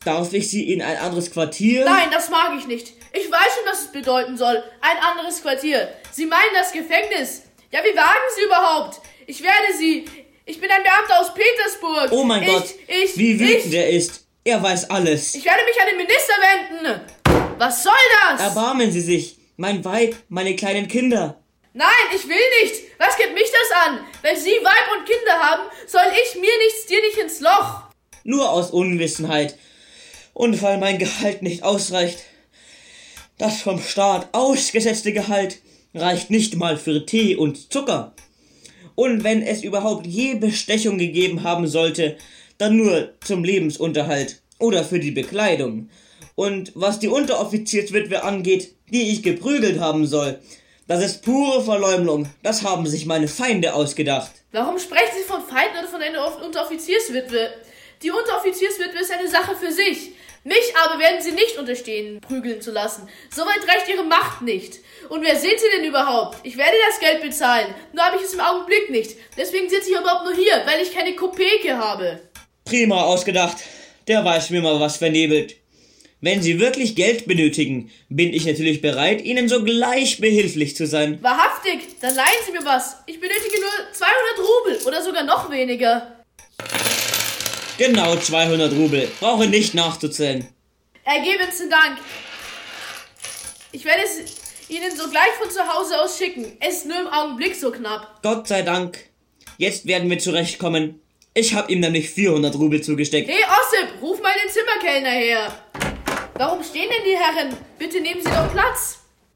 Darf ich Sie in ein anderes Quartier? Nein, das mag ich nicht. Ich weiß schon, was es bedeuten soll. Ein anderes Quartier. Sie meinen das Gefängnis. Ja, wie wagen Sie überhaupt? Ich bin ein Beamter aus Petersburg. Oh mein Gott, wie wütend er ist. Er weiß alles. Ich werde mich an den Minister wenden. Was soll das? Erbarmen Sie sich. Mein Weib, meine kleinen Kinder. Nein, ich will nicht. Was geht mich das an? Wenn Sie Weib und Kinder haben, soll ich mir nichts, dir nicht ins Loch. Nur aus Unwissenheit. Und weil mein Gehalt nicht ausreicht. Das vom Staat ausgesetzte Gehalt reicht nicht mal für Tee und Zucker. Und wenn es überhaupt je Bestechung gegeben haben sollte, dann nur zum Lebensunterhalt oder für die Bekleidung. Und was die Unteroffizierswitwe angeht, die ich geprügelt haben soll, das ist pure Verleumdung. Das haben sich meine Feinde ausgedacht. Warum sprechen Sie von Feinden oder von einer Unteroffizierswitwe? Die Unteroffizierswitwe ist eine Sache für sich. Mich aber werden Sie nicht unterstehen, prügeln zu lassen. Soweit reicht Ihre Macht nicht. Und wer sind Sie denn überhaupt? Ich werde das Geld bezahlen, nur habe ich es im Augenblick nicht. Deswegen sitze ich überhaupt nur hier, weil ich keine Kopeke habe. Prima ausgedacht. Der weiß mir mal was vernebelt. Wenn Sie wirklich Geld benötigen, bin ich natürlich bereit, Ihnen sogleich behilflich zu sein. Wahrhaftig, dann leihen Sie mir was. Ich benötige nur 200 Rubel oder sogar noch weniger. Genau 200 Rubel. Brauche nicht nachzuzählen. Ergebensten Dank. Ich werde es Ihnen sogleich von zu Hause aus schicken. Es ist nur im Augenblick so knapp. Gott sei Dank. Jetzt werden wir zurechtkommen. Ich habe ihm nämlich 400 Rubel zugesteckt. Hey Ossip, ruf mal den Zimmerkellner her. Warum stehen denn die Herren? Bitte nehmen Sie doch Platz.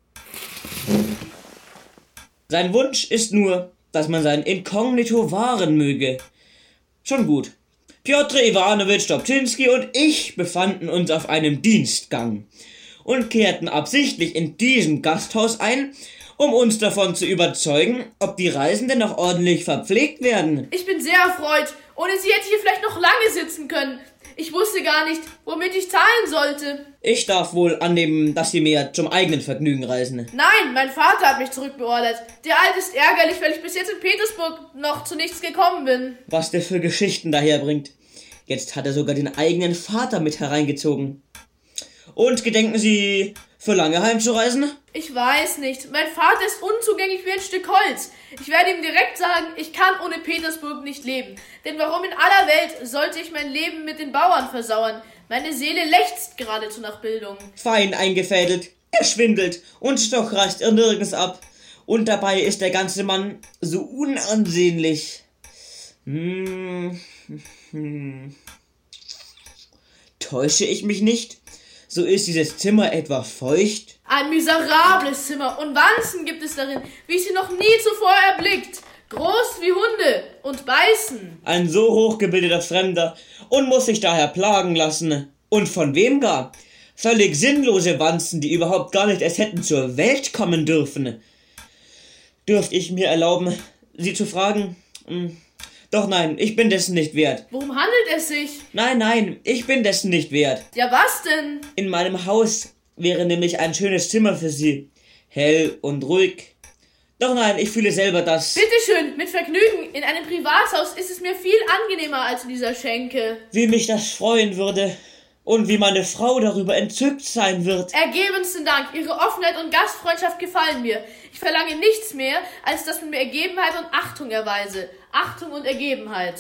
Sein Wunsch ist nur, dass man sein Inkognito wahren möge. Schon gut. Pjotr Iwanowitsch Dobczynski und ich befanden uns auf einem Dienstgang und kehrten absichtlich in diesem Gasthaus ein, um uns davon zu überzeugen, ob die Reisenden noch ordentlich verpflegt werden. Ich bin sehr erfreut. Ohne Sie hätte ich hier vielleicht noch lange sitzen können. Ich wusste gar nicht, womit ich zahlen sollte. Ich darf wohl annehmen, dass Sie mehr zum eigenen Vergnügen reisen. Nein, mein Vater hat mich zurückbeordert. Der Alte ist ärgerlich, weil ich bis jetzt in Petersburg noch zu nichts gekommen bin. Was der für Geschichten daherbringt. Jetzt hat er sogar den eigenen Vater mit hereingezogen. Und gedenken Sie, für lange heimzureisen? Ich weiß nicht. Mein Vater ist unzugänglich wie ein Stück Holz. Ich werde ihm direkt sagen, ich kann ohne Petersburg nicht leben. Denn warum in aller Welt sollte ich mein Leben mit den Bauern versauern? Meine Seele lechzt geradezu nach Bildung. Fein eingefädelt, er schwindelt und doch reißt er nirgends ab. Und dabei ist der ganze Mann so unansehnlich. Täusche ich mich nicht? So ist dieses Zimmer etwa feucht? Ein miserables Zimmer und Wanzen gibt es darin, wie ich sie noch nie zuvor erblickt. Groß wie Hunde und beißen. Ein so hochgebildeter Fremder und muss sich daher plagen lassen. Und von wem gar? Völlig sinnlose Wanzen, die überhaupt gar nicht erst hätten zur Welt kommen dürfen. Dürft ich mir erlauben, Sie zu fragen? Doch nein, ich bin dessen nicht wert. Worum handelt es sich? Nein, ich bin dessen nicht wert. Ja, was denn? In meinem Haus wäre nämlich ein schönes Zimmer für Sie. Hell und ruhig. Doch nein, ich fühle selber das. Bitteschön, mit Vergnügen. In einem Privathaus ist es mir viel angenehmer als in dieser Schenke. Wie mich das freuen würde. Und wie meine Frau darüber entzückt sein wird. Ergebensten Dank. Ihre Offenheit und Gastfreundschaft gefallen mir. Ich verlange nichts mehr, als dass man mir Ergebenheit und Achtung erweise. Achtung und Ergebenheit.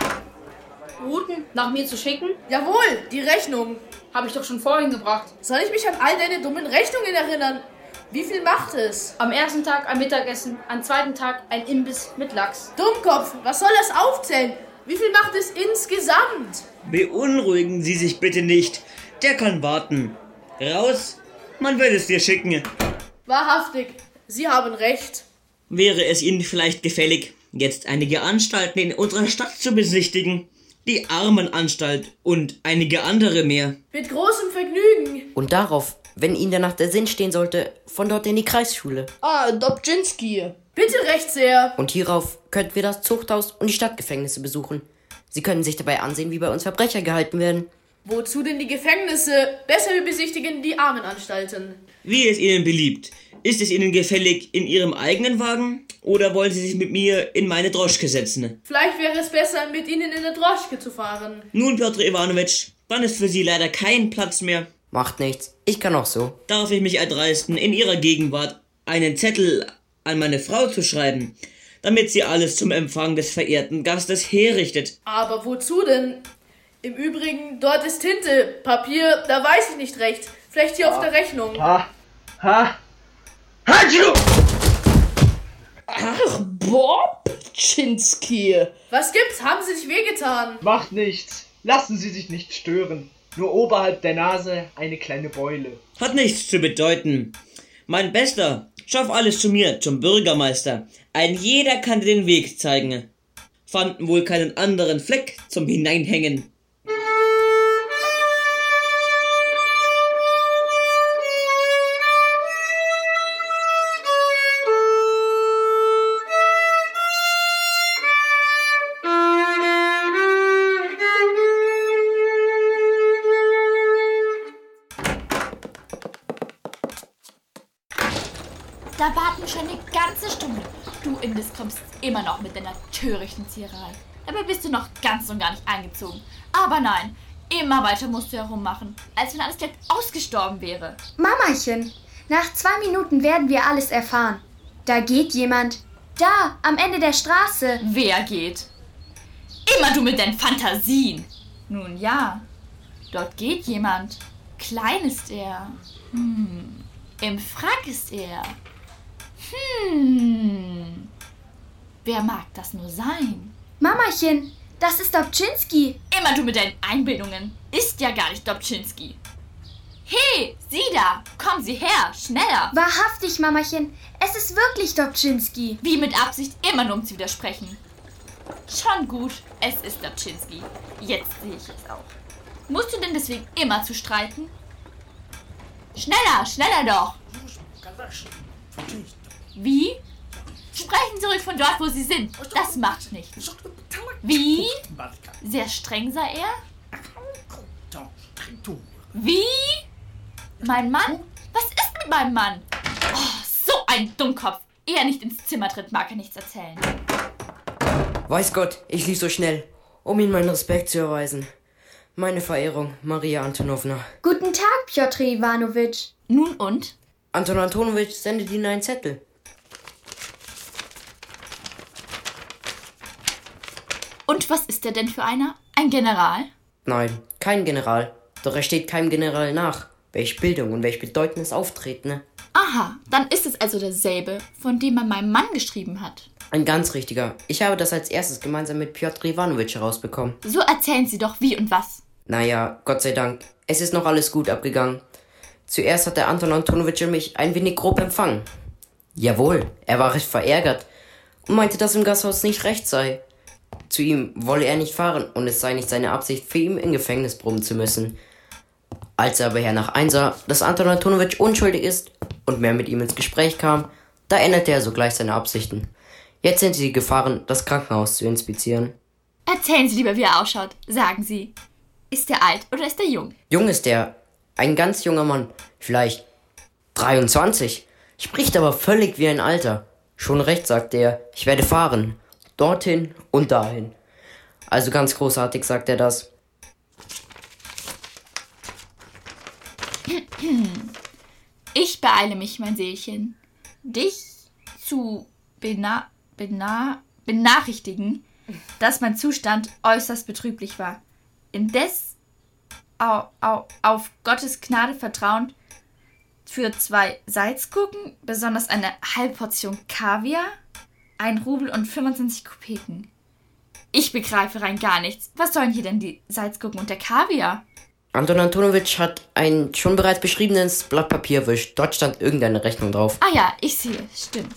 Routen nach mir zu schicken? Jawohl, die Rechnung. Habe ich doch schon vorhin gebracht. Soll ich mich an all deine dummen Rechnungen erinnern? Wie viel macht es? Am ersten Tag ein Mittagessen, am zweiten Tag ein Imbiss mit Lachs. Dummkopf, was soll das aufzählen? Wie viel macht es insgesamt? Beunruhigen Sie sich bitte nicht. Der kann warten. Raus, man will es dir schicken. Wahrhaftig, Sie haben recht. Wäre es Ihnen vielleicht gefällig, jetzt einige Anstalten in unserer Stadt zu besichtigen? Die Armenanstalt und einige andere mehr. Mit großem Vergnügen. Und darauf, wenn Ihnen danach der Sinn stehen sollte, von dort in die Kreisschule. Dobczynski. Bitte recht sehr. Und hierauf könnten wir das Zuchthaus und die Stadtgefängnisse besuchen. Sie können sich dabei ansehen, wie bei uns Verbrecher gehalten werden. Wozu denn die Gefängnisse? Besser wir besichtigen die Armenanstalten. Wie es Ihnen beliebt. Ist es Ihnen gefällig in Ihrem eigenen Wagen oder wollen Sie sich mit mir in meine Droschke setzen? Vielleicht wäre es besser, mit Ihnen in der Droschke zu fahren. Nun, Pjotr Iwanowitsch, Dann ist für Sie leider kein Platz mehr. Macht nichts. Ich kann auch so. Darf ich mich erdreisten, in Ihrer Gegenwart einen Zettel an meine Frau zu schreiben, damit sie alles zum Empfang des verehrten Gastes herrichtet? Aber wozu denn? Im Übrigen, dort ist Tinte. Papier, da weiß ich nicht recht. Vielleicht hier auf der Rechnung. Hatschu! Ach, Bob Chinsky. Was gibt's? Haben Sie sich wehgetan? Macht nichts. Lassen Sie sich nicht stören. Nur oberhalb der Nase eine kleine Beule. Hat nichts zu bedeuten. Mein Bester, schaff alles zu mir, zum Bürgermeister. Ein jeder kann dir den Weg zeigen. Fanden wohl keinen anderen Fleck zum Hineinhängen. Da warten schon eine ganze Stunde. Du Indes kommst immer noch mit deiner törichten Ziererei. Dabei bist du noch ganz und gar nicht eingezogen. Aber nein, immer weiter musst du herummachen, als wenn alles gleich ausgestorben wäre. Mamachen, nach 2 Minuten werden wir alles erfahren. Da geht jemand. Da, am Ende der Straße. Wer geht? Immer du mit deinen Fantasien. Nun ja, dort geht jemand. Klein ist er. Im Frack ist er. Wer mag das nur sein? Mamachen, das ist Dobczynski. Immer du mit deinen Einbildungen. Ist ja gar nicht Dobczynski. Hey, Sie da! Kommen Sie her, schneller! Wahrhaftig, Mamachen, es ist wirklich Dobczynski. Wie mit Absicht, immer nur um zu widersprechen. Schon gut, es ist Dobczynski. Jetzt sehe ich es auch. Musst du denn deswegen immer zu streiten? Schneller, schneller doch! Wie? Sprechen Sie ruhig von dort, wo Sie sind. Das macht nichts. Wie? Sehr streng sei er? Wie? Mein Mann? Was ist mit meinem Mann? Oh, so ein Dummkopf. Eher nicht ins Zimmer tritt, mag er nichts erzählen. Weiß Gott, ich lief so schnell, um Ihnen meinen Respekt zu erweisen. Meine Verehrung, Maria Antonowna. Guten Tag, Pjotr Iwanowitsch. Nun und? Anton Antonowitsch sendet Ihnen einen Zettel. Und was ist er denn für einer? Ein General? Nein, kein General. Doch er steht keinem General nach. Welch Bildung und welch bedeutendes Auftreten, ne? Aha, dann ist es also derselbe, von dem er meinem Mann geschrieben hat. Ein ganz richtiger. Ich habe das als erstes gemeinsam mit Pjotr Iwanowitsch herausbekommen. So erzählen Sie doch wie und was. Naja, Gott sei Dank. Es ist noch alles gut abgegangen. Zuerst hat der Anton Antonowitsch mich ein wenig grob empfangen. Jawohl, er war recht verärgert und meinte, dass im Gasthaus nicht recht sei. Zu ihm wolle er nicht fahren und es sei nicht seine Absicht, für ihn im Gefängnis brummen zu müssen. Als er aber hernach einsah, dass Anton Antonowitsch unschuldig ist und mehr mit ihm ins Gespräch kam, da änderte er sogleich seine Absichten. Jetzt sind sie gefahren, das Krankenhaus zu inspizieren. Erzählen Sie lieber, wie er ausschaut. Sagen Sie, ist er alt oder ist er jung? Jung ist er, ein ganz junger Mann, vielleicht 23, spricht aber völlig wie ein Alter. Schon recht, sagte er, ich werde fahren, dorthin und dahin. Also ganz großartig, sagt er das. Ich beeile mich, mein Seelchen, dich zu benachrichtigen, dass mein Zustand äußerst betrüblich war. Indes auf Gottes Gnade vertrauend für 2 Salzgurken, besonders eine halbe Portion Kaviar, 1 Rubel und 25 Kopeken. Ich begreife rein gar nichts. Was sollen hier denn die Salzgurken und der Kaviar? Anton Antonowitsch hat ein schon bereits beschriebenes Blatt Papier erwischt. Dort stand irgendeine Rechnung drauf. Ah ja, ich sehe, stimmt.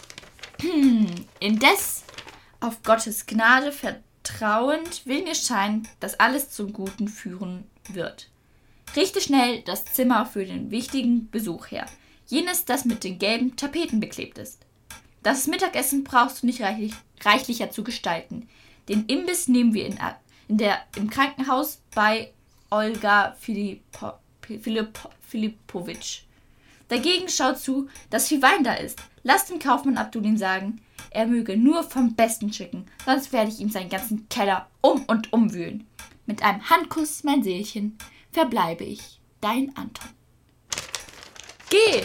Indes, auf Gottes Gnade vertrauend, will mir scheinen, dass alles zum Guten führen wird. Richte schnell das Zimmer für den wichtigen Besuch her. Jenes, das mit den gelben Tapeten beklebt ist. Das Mittagessen brauchst du nicht reichlicher zu gestalten. Den Imbiss nehmen wir im Krankenhaus bei Olga Filipowitsch. Dagegen schau zu, dass viel Wein da ist. Lass dem Kaufmann Abdulin sagen, er möge nur vom Besten schicken, sonst werde ich ihm seinen ganzen Keller um und umwühlen. Mit einem Handkuss, mein Seelchen, verbleibe ich, dein Anton. Geh!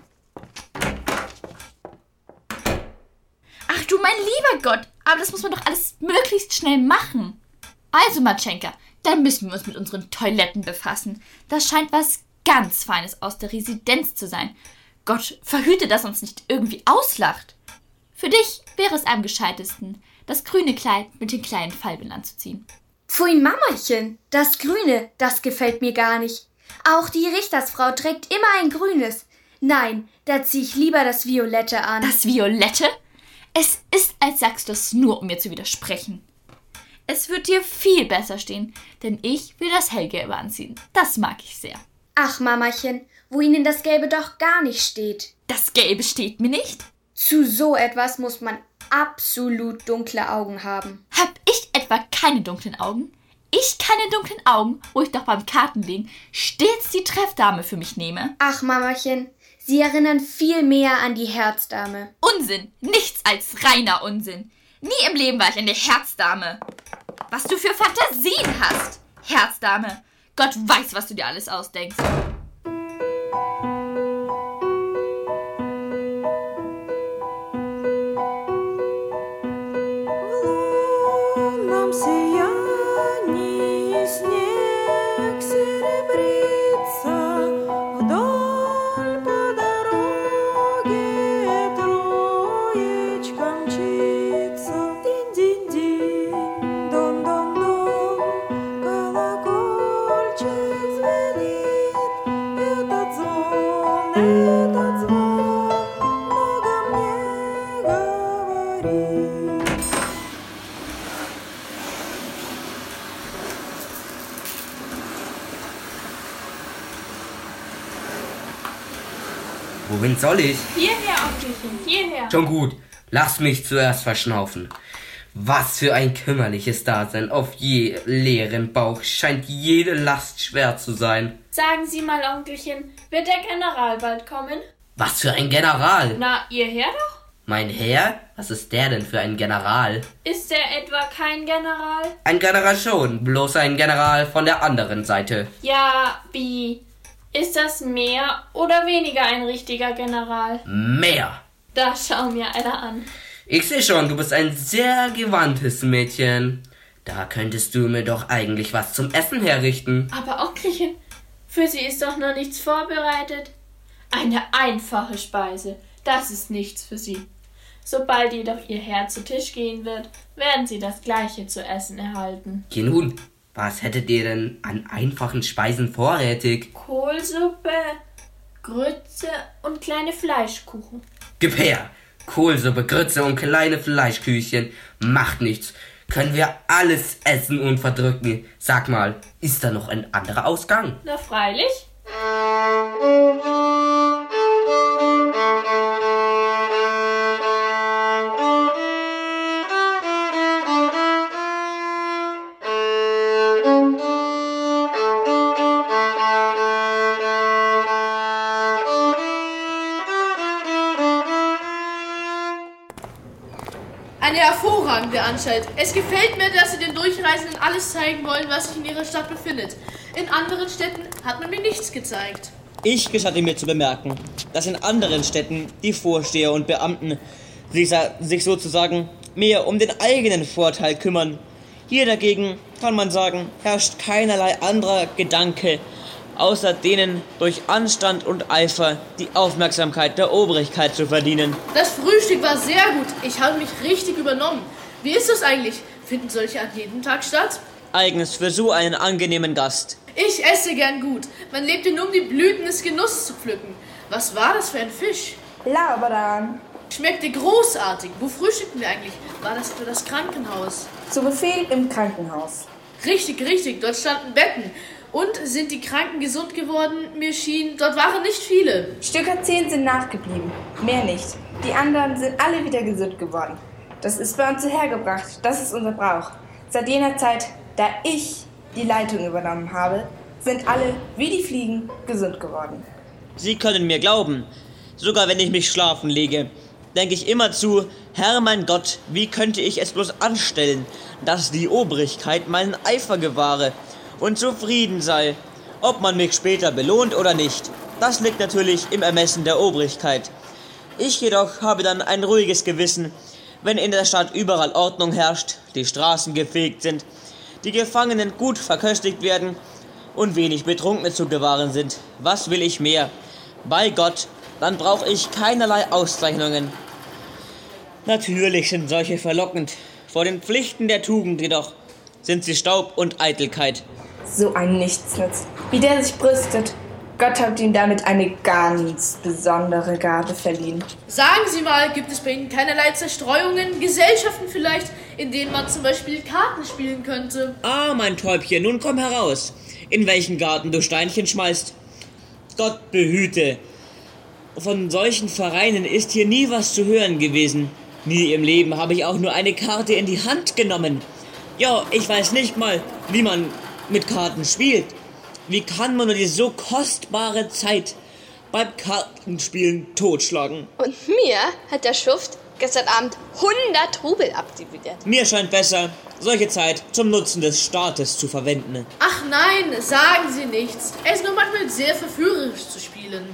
Ach du mein lieber Gott, aber das muss man doch alles möglichst schnell machen. Also, Matschenka, dann müssen wir uns mit unseren Toiletten befassen. Das scheint was ganz Feines aus der Residenz zu sein. Gott verhüte, dass uns nicht irgendwie auslacht. Für dich wäre es am gescheitesten, das grüne Kleid mit den kleinen Falben anzuziehen. Pfui, Mamachen, das Grüne, das gefällt mir gar nicht. Auch die Richtersfrau trägt immer ein Grünes. Nein, da ziehe ich lieber das Violette an. Das Violette? Es ist, als sagst du es nur, um mir zu widersprechen. Es wird dir viel besser stehen, denn ich will das Hellgelbe anziehen. Das mag ich sehr. Ach, Mamachen, wo Ihnen das Gelbe doch gar nicht steht. Das Gelbe steht mir nicht? Zu so etwas muss man absolut dunkle Augen haben. Hab ich etwa keine dunklen Augen? Ich keine dunklen Augen, wo ich doch beim Kartenlegen stets die Treffdame für mich nehme? Ach, Mamachen, Sie erinnern viel mehr an die Herzdame. Unsinn, nichts als reiner Unsinn. Nie im Leben war ich eine Herzdame. Was du für Fantasien hast, Herzdame. Gott weiß, was du dir alles ausdenkst. Wohin soll ich? Hierher, Onkelchen, hierher. Schon gut, lass mich zuerst verschnaufen. Was für ein kümmerliches Dasein. Auf je leeren Bauch scheint jede Last schwer zu sein. Sagen Sie mal, Onkelchen, wird der General bald kommen? Was für ein General? Na, Ihr Herr doch? Mein Herr? Was ist der denn für ein General? Ist er etwa kein General? Ein General schon, bloß ein General von der anderen Seite. Ja, wie? Ist das mehr oder weniger ein richtiger General? Mehr. Da schau mir einer an. Ich sehe schon, du bist ein sehr gewandtes Mädchen. Da könntest du mir doch eigentlich was zum Essen herrichten. Aber Onkelchen, für Sie ist doch noch nichts vorbereitet. Eine einfache Speise, das ist nichts für Sie. Sobald jedoch Ihr Herr zu Tisch gehen wird, werden Sie das Gleiche zu essen erhalten. Geh nun, was hättet ihr denn an einfachen Speisen vorrätig? Kohlsuppe, Grütze und kleine Fleischkuchen. Gib her! Kohlsuppe, Grütze und kleine Fleischküchchen. Macht nichts. Können wir alles essen und verdrücken. Sag mal, ist da noch ein anderer Ausgang? Na freilich. Eine hervorragende Anstalt. Es gefällt mir, dass Sie den Durchreisenden alles zeigen wollen, was sich in ihrer Stadt befindet. In anderen Städten hat man mir nichts gezeigt. Ich gestatte mir zu bemerken, dass in anderen Städten die Vorsteher und Beamten sich sozusagen mehr um den eigenen Vorteil kümmern. Hier dagegen, kann man sagen, herrscht keinerlei anderer Gedanke, außer denen durch Anstand und Eifer die Aufmerksamkeit der Obrigkeit zu verdienen. Das Frühstück war sehr gut. Ich habe mich richtig übernommen. Wie ist das eigentlich? Finden solche an jedem Tag statt? Eigens für so einen angenehmen Gast. Ich esse gern gut. Man lebt nur, um die Blüten des Genusses zu pflücken. Was war das für ein Fisch? Labaran. Schmeckte großartig. Wo frühstückten wir eigentlich? War das für das Krankenhaus? Zu Befehl im Krankenhaus. Richtig. Dort standen Betten. Und sind die Kranken gesund geworden? Mir schien, dort waren nicht viele. Stücker 10 sind nachgeblieben. Mehr nicht. Die anderen sind alle wieder gesund geworden. Das ist bei uns so hergebracht. Das ist unser Brauch. Seit jener Zeit, da ich die Leitung übernommen habe, sind alle, wie die Fliegen, gesund geworden. Sie können mir glauben, sogar wenn ich mich schlafen lege, denke ich immer zu, Herr mein Gott, wie könnte ich es bloß anstellen, dass die Obrigkeit meinen Eifer gewahre und zufrieden sei, ob man mich später belohnt oder nicht. Das liegt natürlich im Ermessen der Obrigkeit. Ich jedoch habe dann ein ruhiges Gewissen, wenn in der Stadt überall Ordnung herrscht, die Straßen gefegt sind, die Gefangenen gut verköstigt werden und wenig Betrunkene zu gewahren sind. Was will ich mehr? Bei Gott, dann brauche ich keinerlei Auszeichnungen. Natürlich sind solche verlockend. Vor den Pflichten der Tugend jedoch sind sie Staub und Eitelkeit. So ein Nichtsnutz, wie der sich brüstet. Gott hat ihm damit eine ganz besondere Gabe verliehen. Sagen Sie mal, gibt es bei Ihnen keinerlei Zerstreuungen, Gesellschaften vielleicht, in denen man zum Beispiel Karten spielen könnte? Ah, mein Täubchen, nun komm heraus, in welchen Garten du Steinchen schmeißt. Gott behüte. Von solchen Vereinen ist hier nie was zu hören gewesen. Nie im Leben habe ich auch nur eine Karte in die Hand genommen. Ja, ich weiß nicht mal, wie man mit Karten spielt. Wie kann man nur die so kostbare Zeit beim Kartenspielen totschlagen? Und mir hat der Schuft gestern Abend 100 Rubel abdividiert. Mir scheint besser, solche Zeit zum Nutzen des Staates zu verwenden. Ach nein, sagen Sie nichts. Es ist nur manchmal sehr verführerisch zu spielen.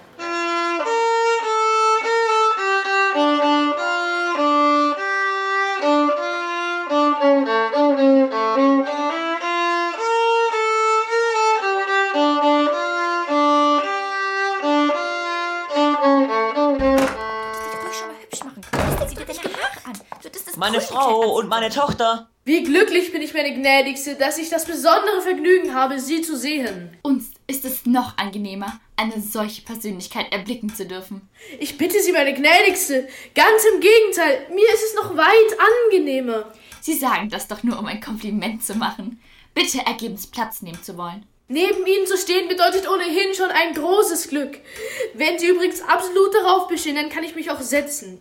Meine Frau und meine Tochter. Wie glücklich bin ich, meine Gnädigste, dass ich das besondere Vergnügen habe, Sie zu sehen. Uns ist es noch angenehmer, eine solche Persönlichkeit erblicken zu dürfen. Ich bitte Sie, meine Gnädigste, ganz im Gegenteil, mir ist es noch weit angenehmer. Sie sagen das doch nur, um ein Kompliment zu machen. Bitte ergebens Platz nehmen zu wollen. Neben Ihnen zu stehen bedeutet ohnehin schon ein großes Glück. Wenn Sie übrigens absolut darauf bestehen, dann kann ich mich auch setzen.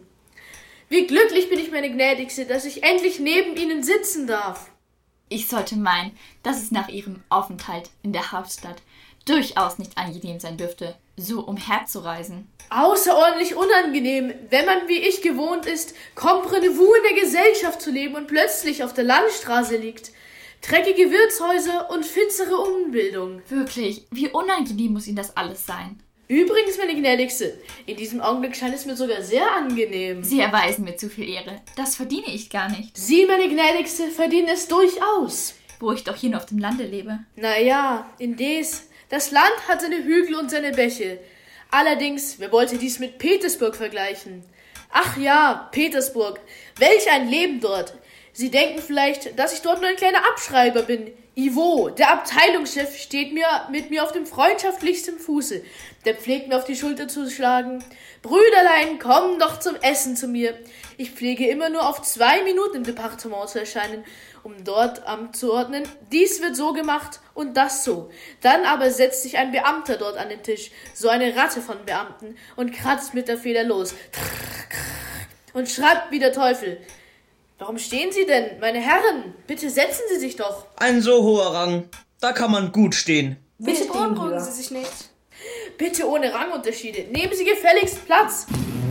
Wie glücklich bin ich, meine Gnädigste, dass ich endlich neben Ihnen sitzen darf. Ich sollte meinen, dass es nach Ihrem Aufenthalt in der Hauptstadt durchaus nicht angenehm sein dürfte, so umherzureisen. Außerordentlich unangenehm, wenn man wie ich gewohnt ist, Comprenez-vous in der Gesellschaft zu leben und plötzlich auf der Landstraße liegt. Dreckige Wirtshäuser und finstere Unbildung. Wirklich, wie unangenehm muss Ihnen das alles sein? Übrigens, meine Gnädigste, in diesem Augenblick scheint es mir sogar sehr angenehm. Sie erweisen mir zu viel Ehre. Das verdiene ich gar nicht. Sie, meine Gnädigste, verdienen es durchaus. Wo ich doch hier nur auf dem Lande lebe. Naja, indes, das Land hat seine Hügel und seine Bäche. Allerdings, wer wollte dies mit Petersburg vergleichen? Ach ja, Petersburg, welch ein Leben dort. Sie denken vielleicht, dass ich dort nur ein kleiner Abschreiber bin. Ivo, der Abteilungschef, steht mit mir auf dem freundschaftlichsten Fuße. Der pflegt mir auf die Schulter zu schlagen. Brüderlein, komm doch zum Essen zu mir. Ich pflege immer nur auf 2 Minuten im Departement zu erscheinen, um dort anzuordnen. Dies wird so gemacht und das so. Dann aber setzt sich ein Beamter dort an den Tisch, so eine Ratte von Beamten, und kratzt mit der Feder los. Und schreibt wie der Teufel. Warum stehen Sie denn, meine Herren? Bitte setzen Sie sich doch. Ein so hoher Rang, da kann man gut stehen. Bitte beunruhigen Sie sich nicht. Bitte ohne Rangunterschiede. Nehmen Sie gefälligst Platz.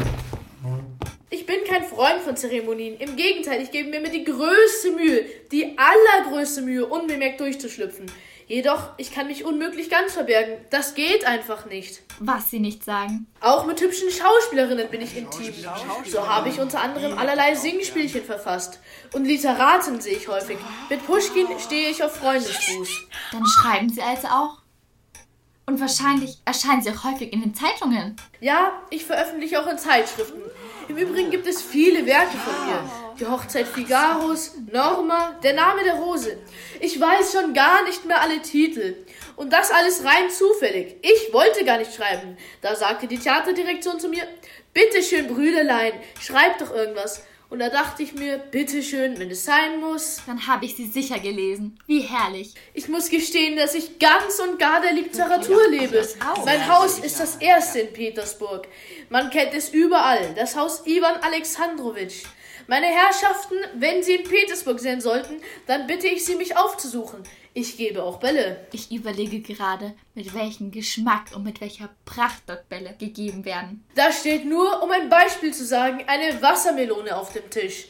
Ich bin kein Freund von Zeremonien. Im Gegenteil, ich gebe mir die größte Mühe, die allergrößte Mühe, unbemerkt durchzuschlüpfen. Jedoch, ich kann mich unmöglich ganz verbergen. Das geht einfach nicht. Was Sie nicht sagen. Auch mit hübschen Schauspielerinnen bin ich intim. So habe ich unter anderem allerlei Singspielchen verfasst. Und Literaten sehe ich häufig. Mit Puschkin stehe ich auf Freundesfuß. Dann schreiben Sie also auch? Und wahrscheinlich erscheinen Sie auch häufig in den Zeitungen. Ja, ich veröffentliche auch in Zeitschriften. Im Übrigen gibt es viele Werke von mir. Die Hochzeit Figaros, Norma, der Name der Rose. Ich weiß schon gar nicht mehr alle Titel. Und das alles rein zufällig. Ich wollte gar nicht schreiben. Da sagte die Theaterdirektion zu mir, bitteschön, Brüderlein, schreib doch irgendwas. Und da dachte ich mir, bitteschön, wenn es sein muss. Dann habe ich sie sicher gelesen. Wie herrlich. Ich muss gestehen, dass ich ganz und gar der Literatur lebe. Mein Haus ist das erste in Petersburg. Man kennt es überall, das Haus Iwan Alexandrowitsch. Meine Herrschaften, wenn Sie in Petersburg sein sollten, dann bitte ich Sie, mich aufzusuchen. Ich gebe auch Bälle. Ich überlege gerade, mit welchem Geschmack und mit welcher Pracht dort Bälle gegeben werden. Da steht nur, um ein Beispiel zu sagen, eine Wassermelone auf dem Tisch.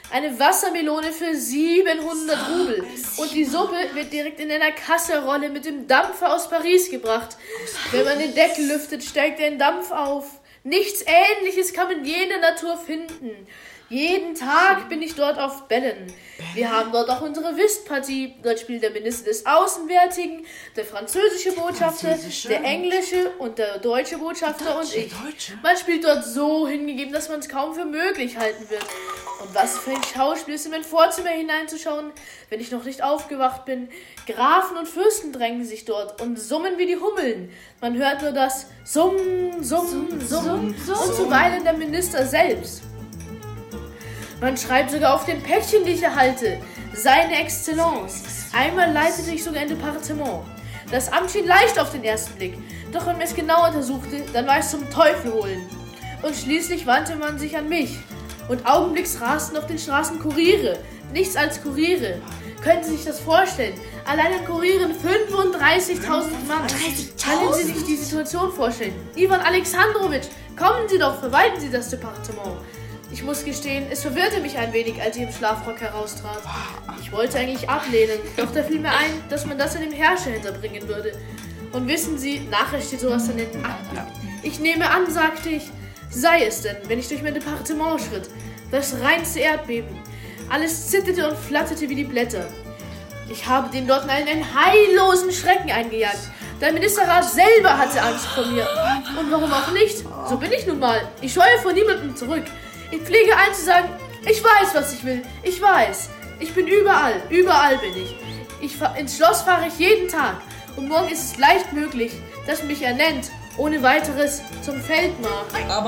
Eine Wassermelone für 700 Rubel. Und die Suppe wird direkt in einer Kasserolle mit dem Dampfer aus Paris gebracht. Wenn man den Deckel lüftet, steigt der in Dampf auf. Nichts Ähnliches kann man je in der Natur finden. Jeden Tag bin ich dort auf Bällen. Wir haben dort auch unsere Whistpartie. Dort spielt der Minister des Außenwärtigen, der französische Botschafter, der englische und der deutsche Botschafter und ich. Man spielt dort so hingegeben, dass man es kaum für möglich halten wird. Und was für ein Schauspiel ist in mein Vorzimmer hineinzuschauen, wenn ich noch nicht aufgewacht bin. Grafen und Fürsten drängen sich dort und summen wie die Hummeln. Man hört nur das Summ, Summ, Summ und zuweilen der Minister selbst. Man schreibt sogar auf den Päckchen, die ich erhalte, seine Exzellence. Einmal leitete ich sogar ein Departement. Das Amt schien leicht auf den ersten Blick, doch wenn man es genau untersuchte, dann war es zum Teufel holen. Und schließlich wandte man sich an mich. Und augenblicks rasten auf den Straßen Kuriere, nichts als Kuriere. Können Sie sich das vorstellen? Allein an Kurieren 35.000 Mann. Können Sie sich die Situation vorstellen? Ivan Alexandrowitsch, kommen Sie doch, verwalten Sie das Departement. Ich muss gestehen, es verwirrte mich ein wenig, als ich im Schlafrock heraustrat. Ich wollte eigentlich ablehnen, doch da fiel mir ein, dass man das an dem Herrscher hinterbringen würde. Und wissen Sie, nachher steht sowas an den Akten. Ich nehme an, sagte ich, sei es denn, wenn ich durch mein Departement schritt. Das reinste Erdbeben. Alles zitterte und flatterte wie die Blätter. Ich habe den dort allen einen heillosen Schrecken eingejagt. Der Ministerrat selber hatte Angst vor mir. Und warum auch nicht? So bin ich nun mal. Ich scheue vor niemandem zurück. Ich pflege ein zu sagen, ich weiß, was ich will. Ich weiß. Ich bin überall. Überall bin ich. Ins Schloss fahre ich jeden Tag. Und morgen ist es leicht möglich, dass man mich ernennt, ohne weiteres zum Feldmarsch.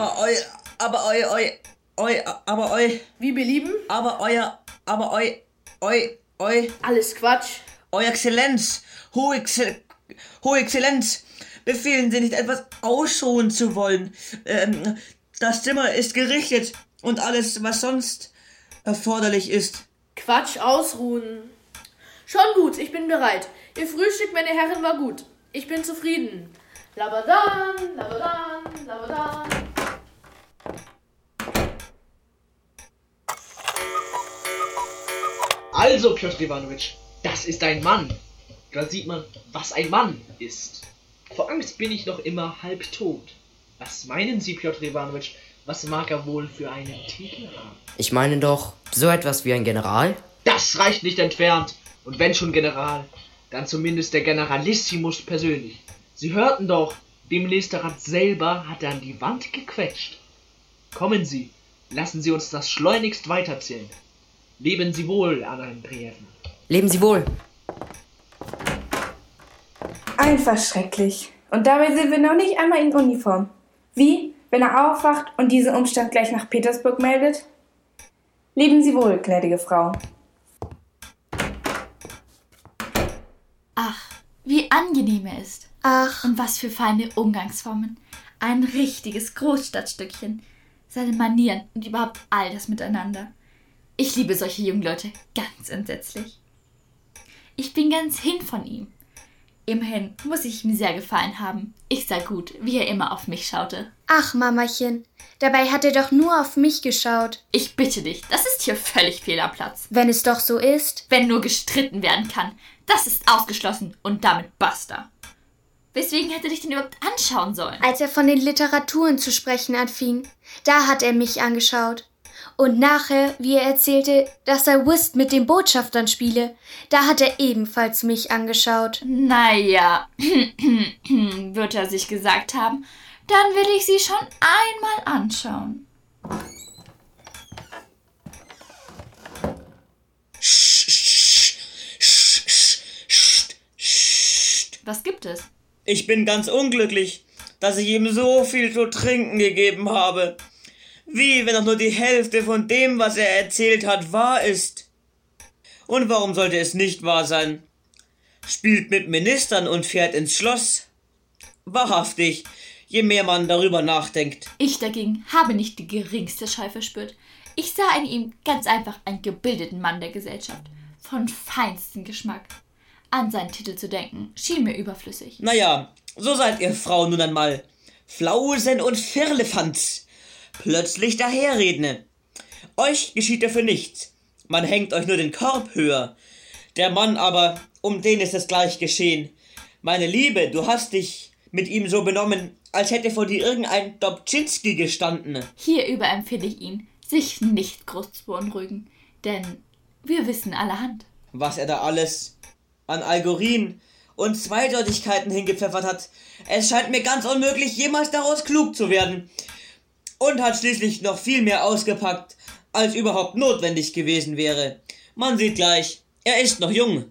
Wie belieben? Alles Quatsch. Euer Exzellenz, Hohe Exzellenz, befehlen Sie nicht etwas ausruhen zu wollen. Das Zimmer ist gerichtet und alles, was sonst erforderlich ist. Quatsch, ausruhen. Schon gut, ich bin bereit. Ihr Frühstück, meine Herren, war gut. Ich bin zufrieden. Labadan, labadan, labadan. Also, Pjotr Iwanowitsch, das ist ein Mann. Da sieht man, was ein Mann ist. Vor Angst bin ich noch immer halbtot. Was meinen Sie, Pjotr Iwanowitsch? Was mag er wohl für einen Titel haben? Ich meine doch, so etwas wie ein General? Das reicht nicht entfernt. Und wenn schon General, dann zumindest der Generalissimus persönlich. Sie hörten doch, den Ministerrat selber hat er an die Wand gequetscht. Kommen Sie, lassen Sie uns das schleunigst weiterzählen. Leben Sie wohl, Anna Andrejewna. Leben Sie wohl. Einfach schrecklich. Und dabei sind wir noch nicht einmal in Uniform. Wie, wenn er aufwacht und diesen Umstand gleich nach Petersburg meldet? Leben Sie wohl, gnädige Frau. Ach, wie angenehm er ist. Ach. Und was für feine Umgangsformen. Ein richtiges Großstadtstückchen. Seine Manieren und überhaupt all das miteinander. Ich liebe solche jungen Leute ganz entsetzlich. Ich bin ganz hin von ihm. Immerhin muss ich ihm sehr gefallen haben. Ich sah gut, wie er immer auf mich schaute. Ach, Mamachen, dabei hat er doch nur auf mich geschaut. Ich bitte dich, das ist hier völlig fehl am Platz. Wenn es doch so ist. Wenn nur gestritten werden kann, das ist ausgeschlossen und damit basta. Weswegen hätte dich denn überhaupt anschauen sollen? Als er von den Literaturen zu sprechen anfing, da hat er mich angeschaut. Und nachher, wie er erzählte, dass er Whist mit den Botschaftern spiele, da hat er ebenfalls mich angeschaut. Naja, wird er sich gesagt haben, dann will ich sie schon einmal anschauen. Was gibt es? Ich bin ganz unglücklich, dass ich ihm so viel zu trinken gegeben habe. Wie, wenn auch nur die Hälfte von dem, was er erzählt hat, wahr ist. Und warum sollte es nicht wahr sein? Spielt mit Ministern und fährt ins Schloss. Wahrhaftig, je mehr man darüber nachdenkt. Ich dagegen habe nicht die geringste Scheu verspürt. Ich sah in ihm ganz einfach einen gebildeten Mann der Gesellschaft, von feinstem Geschmack. An seinen Titel zu denken, schien mir überflüssig. Naja, so seid ihr Frauen nun einmal. Flausen und Firlefanz. Plötzlich daherredende. Euch geschieht dafür nichts. Man hängt euch nur den Korb höher. Der Mann aber, um den ist es gleich geschehen. Meine Liebe, du hast dich mit ihm so benommen, als hätte vor dir irgendein Dobczynski gestanden. Hierüber empfehle ich ihn, sich nicht groß zu beunruhigen, denn wir wissen allerhand. Was er da alles an Allegorien und Zweideutigkeiten hingepfeffert hat. Es scheint mir ganz unmöglich, jemals daraus klug zu werden. Und hat schließlich noch viel mehr ausgepackt, als überhaupt notwendig gewesen wäre. Man sieht gleich, er ist noch jung.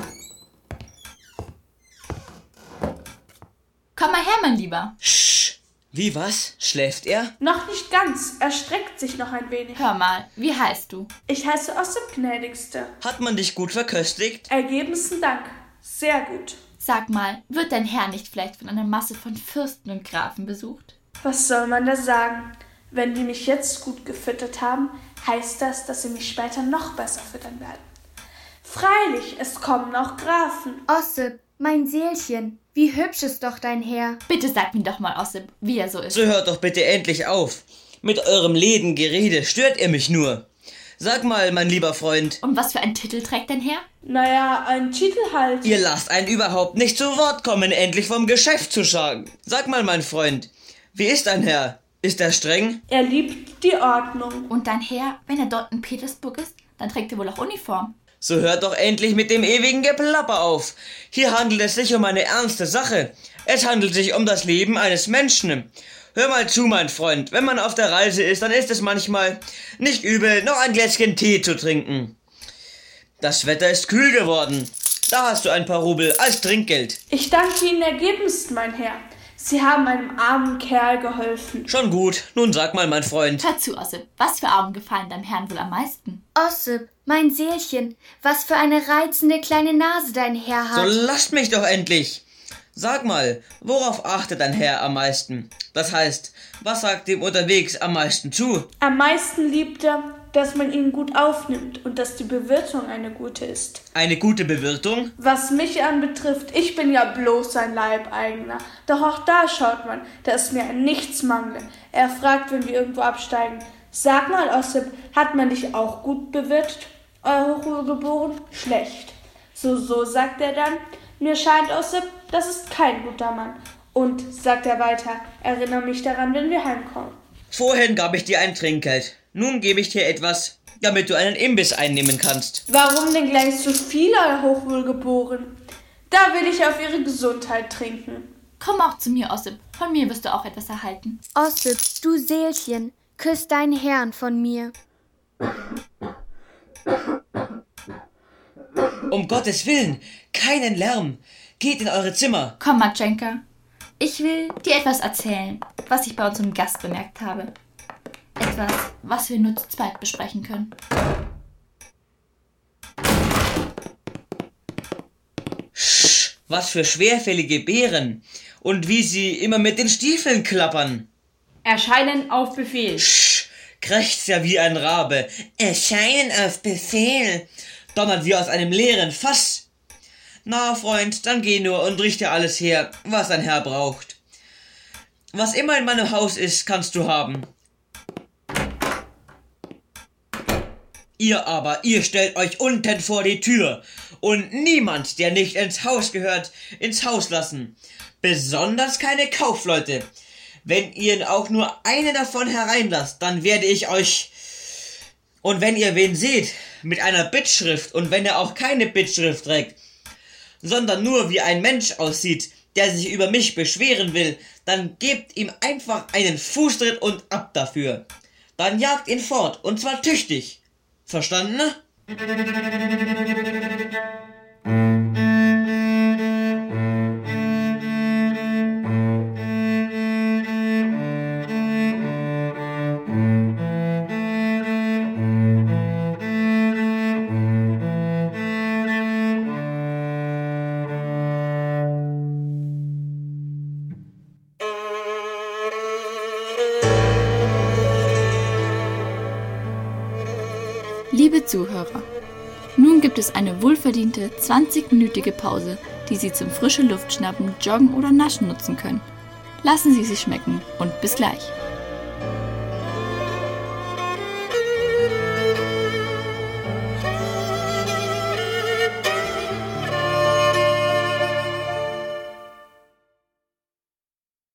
Komm mal her, mein Lieber. Sch, wie was? Schläft er? Noch nicht ganz, er streckt sich noch ein wenig. Hör mal, wie heißt du? Ich heiße Ossip, gnädigste. Hat man dich gut verköstigt? Ergebensten Dank, sehr gut. Sag mal, wird dein Herr nicht vielleicht von einer Masse von Fürsten und Grafen besucht? Was soll man da sagen? Wenn die mich jetzt gut gefüttert haben, heißt das, dass sie mich später noch besser füttern werden. Freilich, es kommen auch Grafen. Ossip, mein Seelchen, wie hübsch ist doch dein Herr. Bitte sag mir doch mal, Ossip, wie er so ist. So hört doch bitte endlich auf. Mit eurem leeren Gerede stört ihr mich nur. Sag mal, mein lieber Freund. Und was für einen Titel trägt dein Herr? Naja, einen Titel halt. Ihr lasst einen überhaupt nicht zu Wort kommen, endlich vom Geschäft zu sagen. Sag mal, mein Freund, wie ist dein Herr? Ist er streng? Er liebt die Ordnung. Und dein Herr, wenn er dort in Petersburg ist, dann trägt er wohl auch Uniform. So hört doch endlich mit dem ewigen Geplapper auf. Hier handelt es sich um eine ernste Sache. Es handelt sich um das Leben eines Menschen. Hör mal zu, mein Freund. Wenn man auf der Reise ist, dann ist es manchmal nicht übel, noch ein Gläschen Tee zu trinken. Das Wetter ist kühl geworden. Da hast du ein paar Rubel als Trinkgeld. Ich danke Ihnen ergebenst, mein Herr. Sie haben einem armen Kerl geholfen. Schon gut. Nun sag mal, mein Freund. Hör zu, Ossip. Was für Augen gefallen deinem Herrn wohl am meisten? Ossip, mein Seelchen, was für eine reizende kleine Nase dein Herr hat. So lasst mich doch endlich. Sag mal, worauf achtet dein Herr am meisten? Das heißt, was sagt ihm unterwegs am meisten zu? Am meisten liebt er, dass man ihn gut aufnimmt und dass die Bewirtung eine gute ist. Eine gute Bewirtung? Was mich anbetrifft, ich bin ja bloß ein Leibeigener. Doch auch da schaut man, dass mir an nichts mangle. Er fragt, wenn wir irgendwo absteigen. Sag mal, Ossip, hat man dich auch gut bewirtet, euer Hochwohlgeboren? Schlecht. So, sagt er dann. Mir scheint, Ossip, das ist kein guter Mann. Und, sagt er weiter, erinnere mich daran, wenn wir heimkommen. Vorhin gab ich dir ein Trinkgeld. Nun gebe ich dir etwas, damit du einen Imbiss einnehmen kannst. Warum denn gleich so viel, euer Hochwohlgeboren? Da will ich auf ihre Gesundheit trinken. Komm auch zu mir, Ossip. Von mir wirst du auch etwas erhalten. Ossip, du Seelchen, küss deinen Herrn von mir. Um Gottes Willen, keinen Lärm. Geht in eure Zimmer. Komm, Matschenka. Ich will dir etwas erzählen, was ich bei unserem Gast bemerkt habe. Etwas, was wir nur zu zweit besprechen können. Sch, was für schwerfällige Beeren. Und wie sie immer mit den Stiefeln klappern. Erscheinen auf Befehl. Sch, krächzt ja wie ein Rabe. Erscheinen auf Befehl. Donnert wie aus einem leeren Fass. Na, Freund, dann geh nur und richte alles her, was dein Herr braucht. Was immer in meinem Haus ist, kannst du haben. Ihr stellt euch unten vor die Tür und niemand, der nicht ins Haus gehört, ins Haus lassen. Besonders keine Kaufleute. Wenn ihr auch nur einen davon hereinlasst, dann werde ich euch... Und wenn ihr wen seht, mit einer Bittschrift, und wenn er auch keine Bittschrift trägt, sondern nur wie ein Mensch aussieht, der sich über mich beschweren will, dann gebt ihm einfach einen Fußtritt und ab dafür. Dann jagt ihn fort, und zwar tüchtig. Verstanden? Liebe Zuhörer, nun gibt es eine wohlverdiente 20-minütige Pause, die Sie zum frische Luft schnappen, joggen oder naschen nutzen können. Lassen Sie sich schmecken und bis gleich.